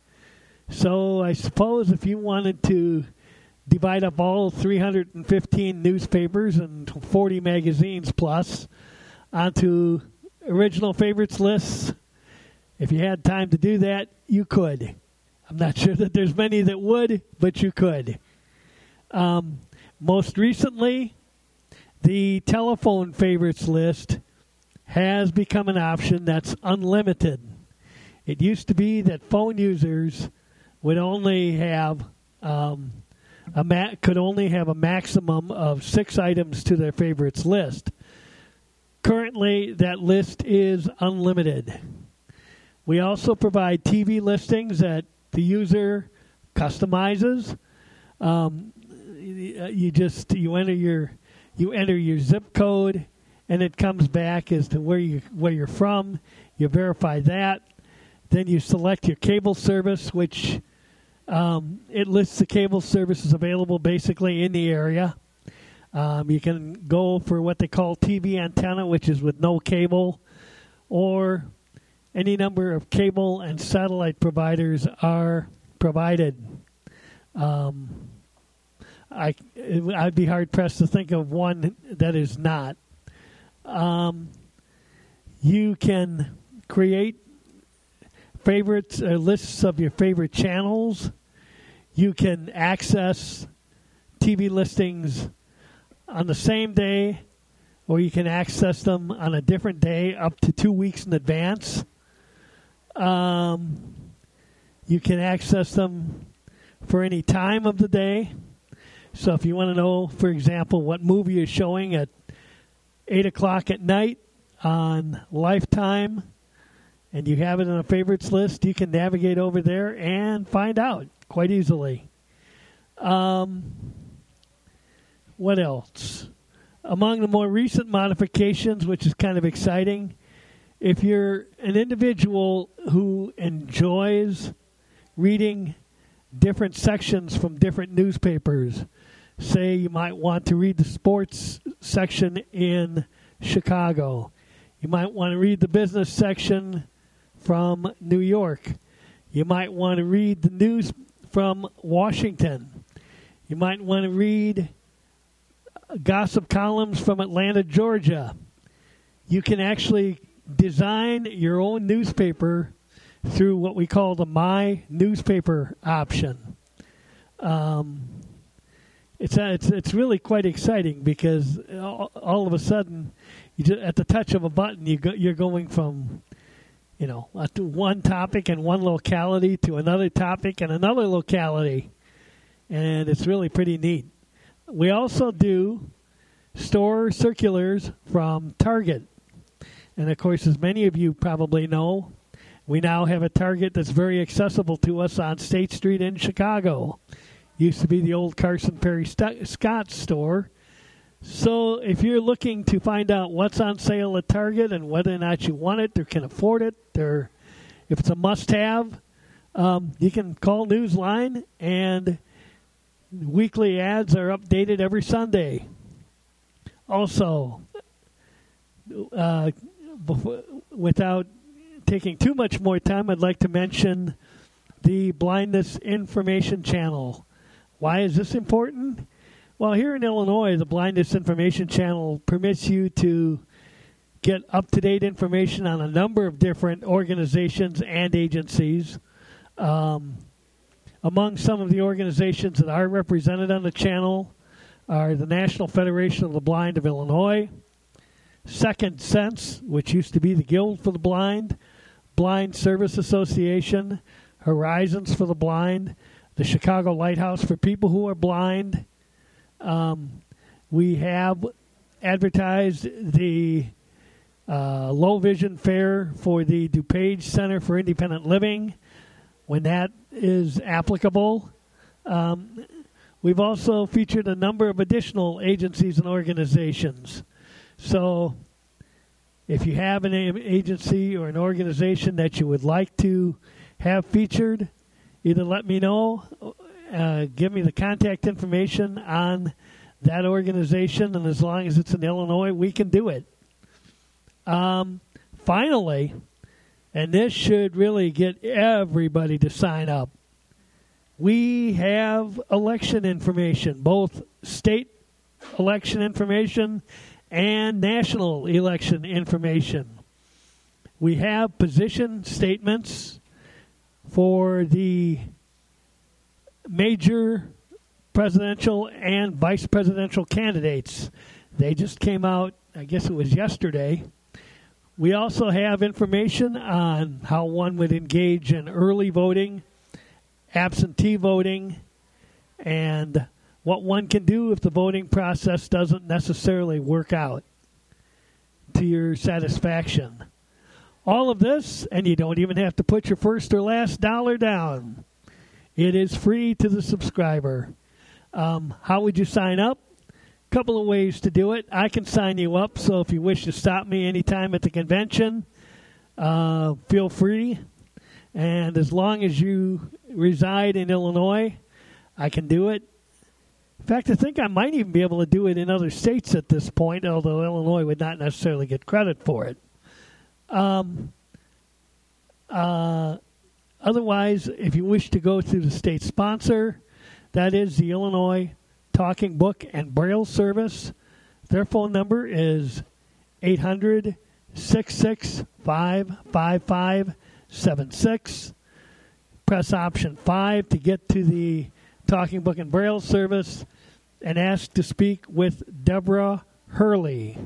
K: So I suppose if you wanted to divide up all three hundred fifteen newspapers and forty magazines plus onto original favorites lists, if you had time to do that, you could. I'm not sure that there's many that would, but you could. Um, most recently, the telephone favorites list has become an option that's unlimited. It used to be that phone users would only have um, a ma- could only have a maximum of six items to their favorites list. Currently, that list is unlimited. We also provide T V listings that the user customizes. Um, you just you enter your you enter your zip code, and it comes back as to where you where you're from. You verify that. Then you select your cable service, which um, it lists the cable services available basically in the area. Um, you can go for what they call T V antenna, which is with no cable, or any number of cable and satellite providers are provided. Um, I, I'd be hard-pressed to think of one that is not. Um, you can create favorites, uh, lists of your favorite channels. You can access T V listings on the same day, or you can access them on a different day up to two weeks in advance. Um, you can access them for any time of the day. So if you want to know, for example, what movie is showing at eight o'clock at night on Lifetime, and you have it in a favorites list, you can navigate over there and find out quite easily. Um, what else? Among the more recent modifications, which is kind of exciting, if you're an individual who enjoys reading different sections from different newspapers, say you might want to read the sports section in Chicago, you might want to read the business section from New York, you might want to read the news from Washington, you might want to read gossip columns from Atlanta, Georgia. You can actually design your own newspaper through what we call the My Newspaper option. Um, it's, uh, it's it's really quite exciting because all, all of a sudden, you just, at the touch of a button, you go, you're going from, you know, uh, to one topic in one locality to another topic in another locality, and it's really pretty neat. We also do store circulars from Target. And, of course, as many of you probably know, we now have a Target that's very accessible to us on State Street in Chicago. Used to be the old Carson Perry St- Scott store. So if you're looking to find out what's on sale at Target and whether or not you want it or can afford it, or if it's a must-have, um, you can call Newsline, and weekly ads are updated every Sunday. Also, uh, before, without taking too much more time, I'd like to mention the Blindness Information Channel. Why is this important? Well, here in Illinois, the Blindness Information Channel permits you to get up-to-date information on a number of different organizations and agencies. Um, among some of the organizations that are represented on the channel are the National Federation of the Blind of Illinois, Second Sense, which used to be the Guild for the Blind, Blind Service Association, Horizons for the Blind, the Chicago Lighthouse for People Who Are Blind. Um, we have advertised the uh, Low Vision Fair for the DuPage Center for Independent Living when that is applicable. Um, we've also featured a number of additional agencies and organizations. So If you have an a- agency or an organization that you would like to have featured, either let me know, uh, give me the contact information on that organization, and as long as it's in Illinois, we can do it. Um, finally, and this should really get everybody to sign up, we have election information, both state election information and national election information. We have position statements for the major presidential and vice presidential candidates. They just came out, I guess it was yesterday. We also have information on how one would engage in early voting, absentee voting, and what one can do if the voting process doesn't necessarily work out to your satisfaction. All of this, and you don't even have to put your first or last dollar down. It is free to the subscriber. Um, how would you sign up? A couple of ways to do it. I can sign you up, so if you wish to stop me anytime at the convention, uh, feel free. And as long as you reside in Illinois, I can do it. In fact, I think I might even be able to do it in other states at this point, although Illinois would not necessarily get credit for it. Um, uh, otherwise, if you wish to go through the state sponsor, that is the Illinois Talking Book and Braille Service. Their phone number is eight hundred, six six five, five five seven six. Press option five to get to the Talking Book and Braille Service and ask to speak with Deborah Hurley.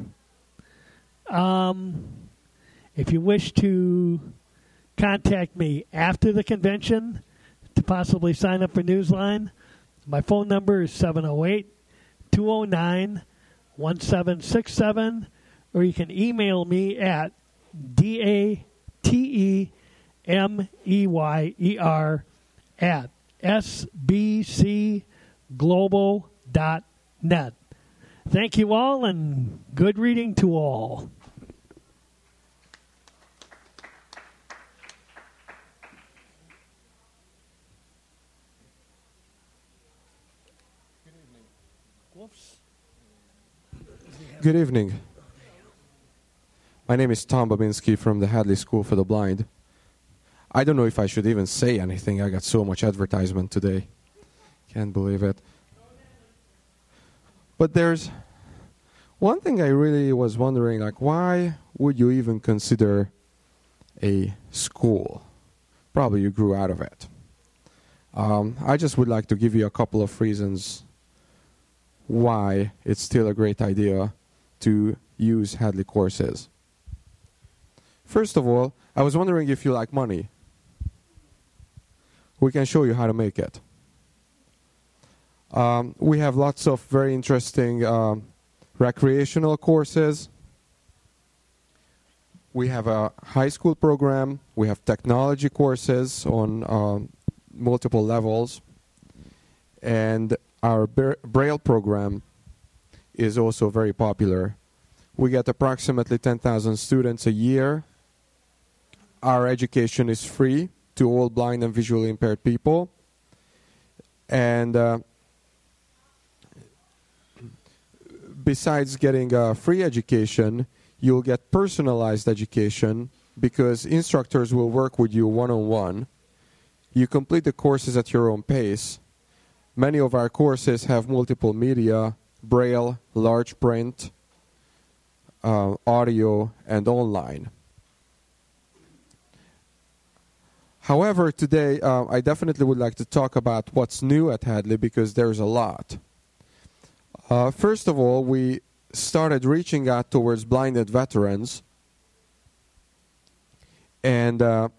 K: Um, if you wish to contact me after the convention to possibly sign up for Newsline, my phone number is seven oh eight, two oh nine, one seven six seven, or you can email me at D A T E M E Y E R at S B C global dot net. Thank you all, and good reading to all.
L: Good evening. My name is Tom Babinski from the Hadley School for the Blind. I don't know if I should even say anything. I got so much advertisement today. Can't believe it. But there's one thing I really was wondering, like, why would you even consider a school? Probably you grew out of it. Um, I just would like to give you a couple of reasons why it's still a great idea to use Hadley courses. First of all, I was wondering if you like money. We can show you how to make it. Um, we have lots of very interesting um, recreational courses. We have a high school program. We have technology courses on um, multiple levels. And our Braille program is also very popular. We get approximately ten thousand students a year. Our education is free to all blind and visually impaired people. And uh, besides getting a free education, you'll get personalized education because instructors will work with you one-on-one. You complete the courses at your own pace. Many of our courses have multiple media, Braille, large print, uh, audio, and online. However, today uh, I definitely would like to talk about what's new at Hadley because there's a lot. Uh, first of all, we started reaching out towards blinded veterans and uh,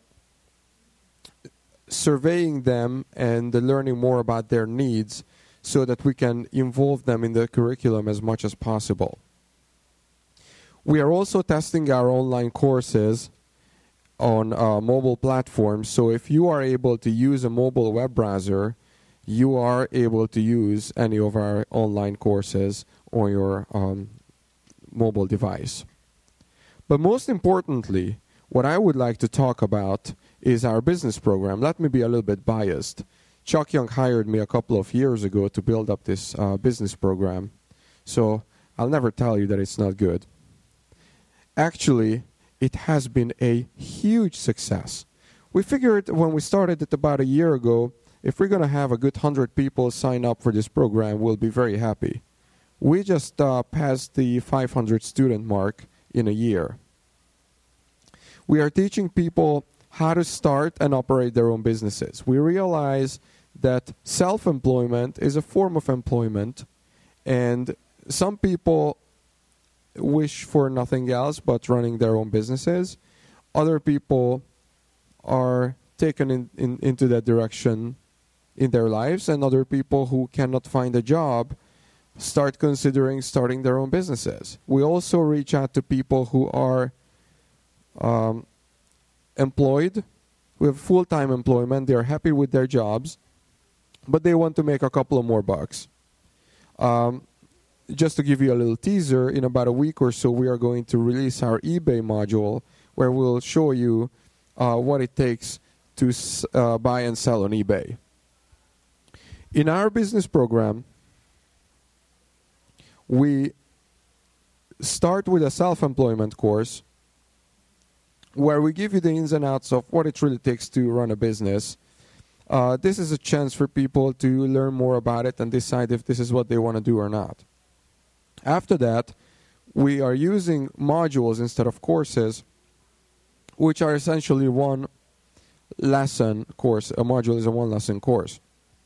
L: surveying them and learning more about their needs so that we can involve them in the curriculum as much as possible. We are also testing our online courses on uh, mobile platforms, so if you are able to use a mobile web browser, you are able to use any of our online courses on your um, mobile device. But most importantly, what I would like to talk about is our business program. Let me be a little bit biased. Chuck Young hired me a couple of years ago to build up this uh, business program. So I'll never tell you that it's not good. Actually, it has been a huge success. We figured when we started it about a year ago, if we're going to have a good one hundred people sign up for this program, we'll be very happy. We just uh, passed the five hundred student mark in a year. We are teaching people how to start and operate their own businesses. We realize that self-employment is a form of employment, and some people wish for nothing else but running their own businesses. Other people are taken in, in, into that direction in their lives, and other people who cannot find a job start considering starting their own businesses. We also reach out to people who are um, employed, who have full-time employment, they're happy with their jobs, but they want to make a couple of more bucks. Um, just to give you a little teaser, in about a week or so we are going to release our eBay module where we'll show you uh, what it takes to uh, buy and sell on eBay. In our business program, we start with a self-employment course where we give you the ins and outs of what it really takes to run a business. Uh, this is a chance for people to learn more about it and decide if this is what they want to do or not. After that, we are using modules instead of courses, which are essentially one lesson course. A module is a one lesson course.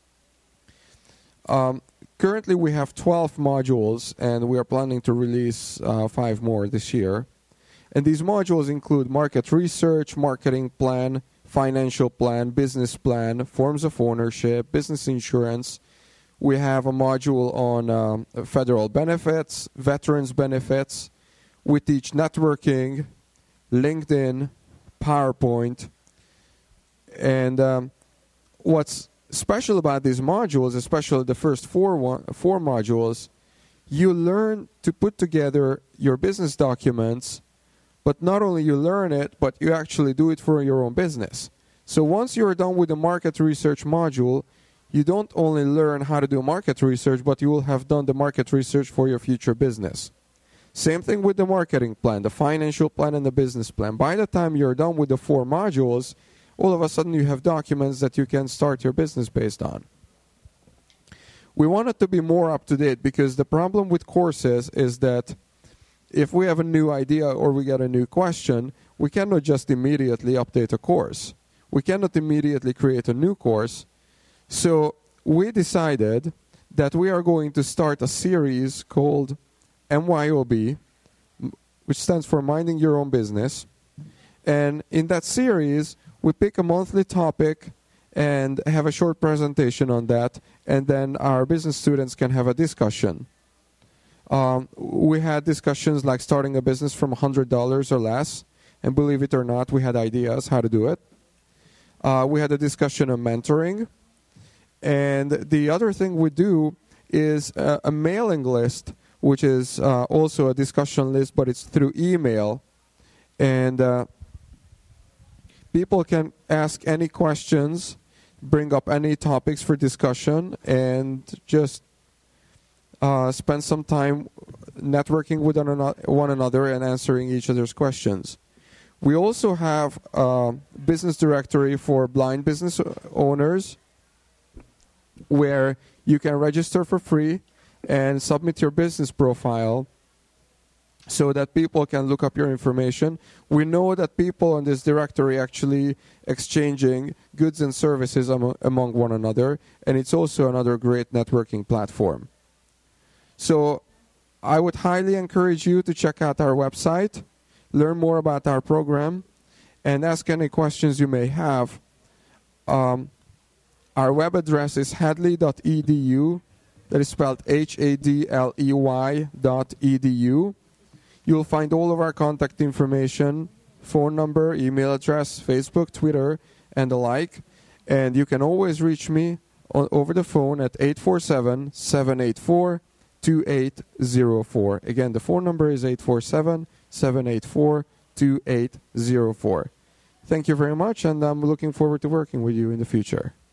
L: Um, currently, we have twelve modules, and we are planning to release uh, five more this year. And these modules include market research, marketing plan, financial plan, business plan, forms of ownership, business insurance. We have a module on um, federal benefits, veterans benefits. We teach networking, LinkedIn, PowerPoint. And um, what's special about these modules, especially the first four, one, four modules, you learn to put together your business documents, but not only you learn it, but you actually do it for your own business. So once you're done with the market research module, you don't only learn how to do market research, but you will have done the market research for your future business. Same thing with the marketing plan, the financial plan, and the business plan. By the time you're done with the four modules, all of a sudden you have documents that you can start your business based on. We want it to be more up to date because the problem with courses is that if we have a new idea or we get a new question, we cannot just immediately update a course. We cannot immediately create a new course. So we decided that we are going to start a series called M Y O B, which stands for Minding Your Own Business. And in that series, we pick a monthly topic and have a short presentation on that, and then our business students can have a discussion. Um, we had discussions like starting a business from one hundred dollars or less, and believe it or not, we had ideas how to do it. Uh, we had a discussion on mentoring. And the other thing we do is a, a mailing list, which is uh, also a discussion list, but it's through email. And uh, people can ask any questions, bring up any topics for discussion, and just uh, spend some time networking with one another and answering each other's questions. We also have a business directory for blind business owners where you can register for free and submit your business profile so that people can look up your information. We know that people in this directory actually exchanging goods and services among, among one another, and it's also another great networking platform. So I would highly encourage you to check out our website, learn more about our program, and ask any questions you may have. Um, our web address is hadley dot e d u. That is spelled H A D L E Y dot E D U. You'll find all of our contact information, phone number, email address, Facebook, Twitter, and the like. And you can always reach me on, over the phone at eight four seven, seven eight four, two eight zero four. Again, the phone number is eight four seven, seven eight four, two eight zero four. Thank you very much, and I'm looking forward to working with you in the future.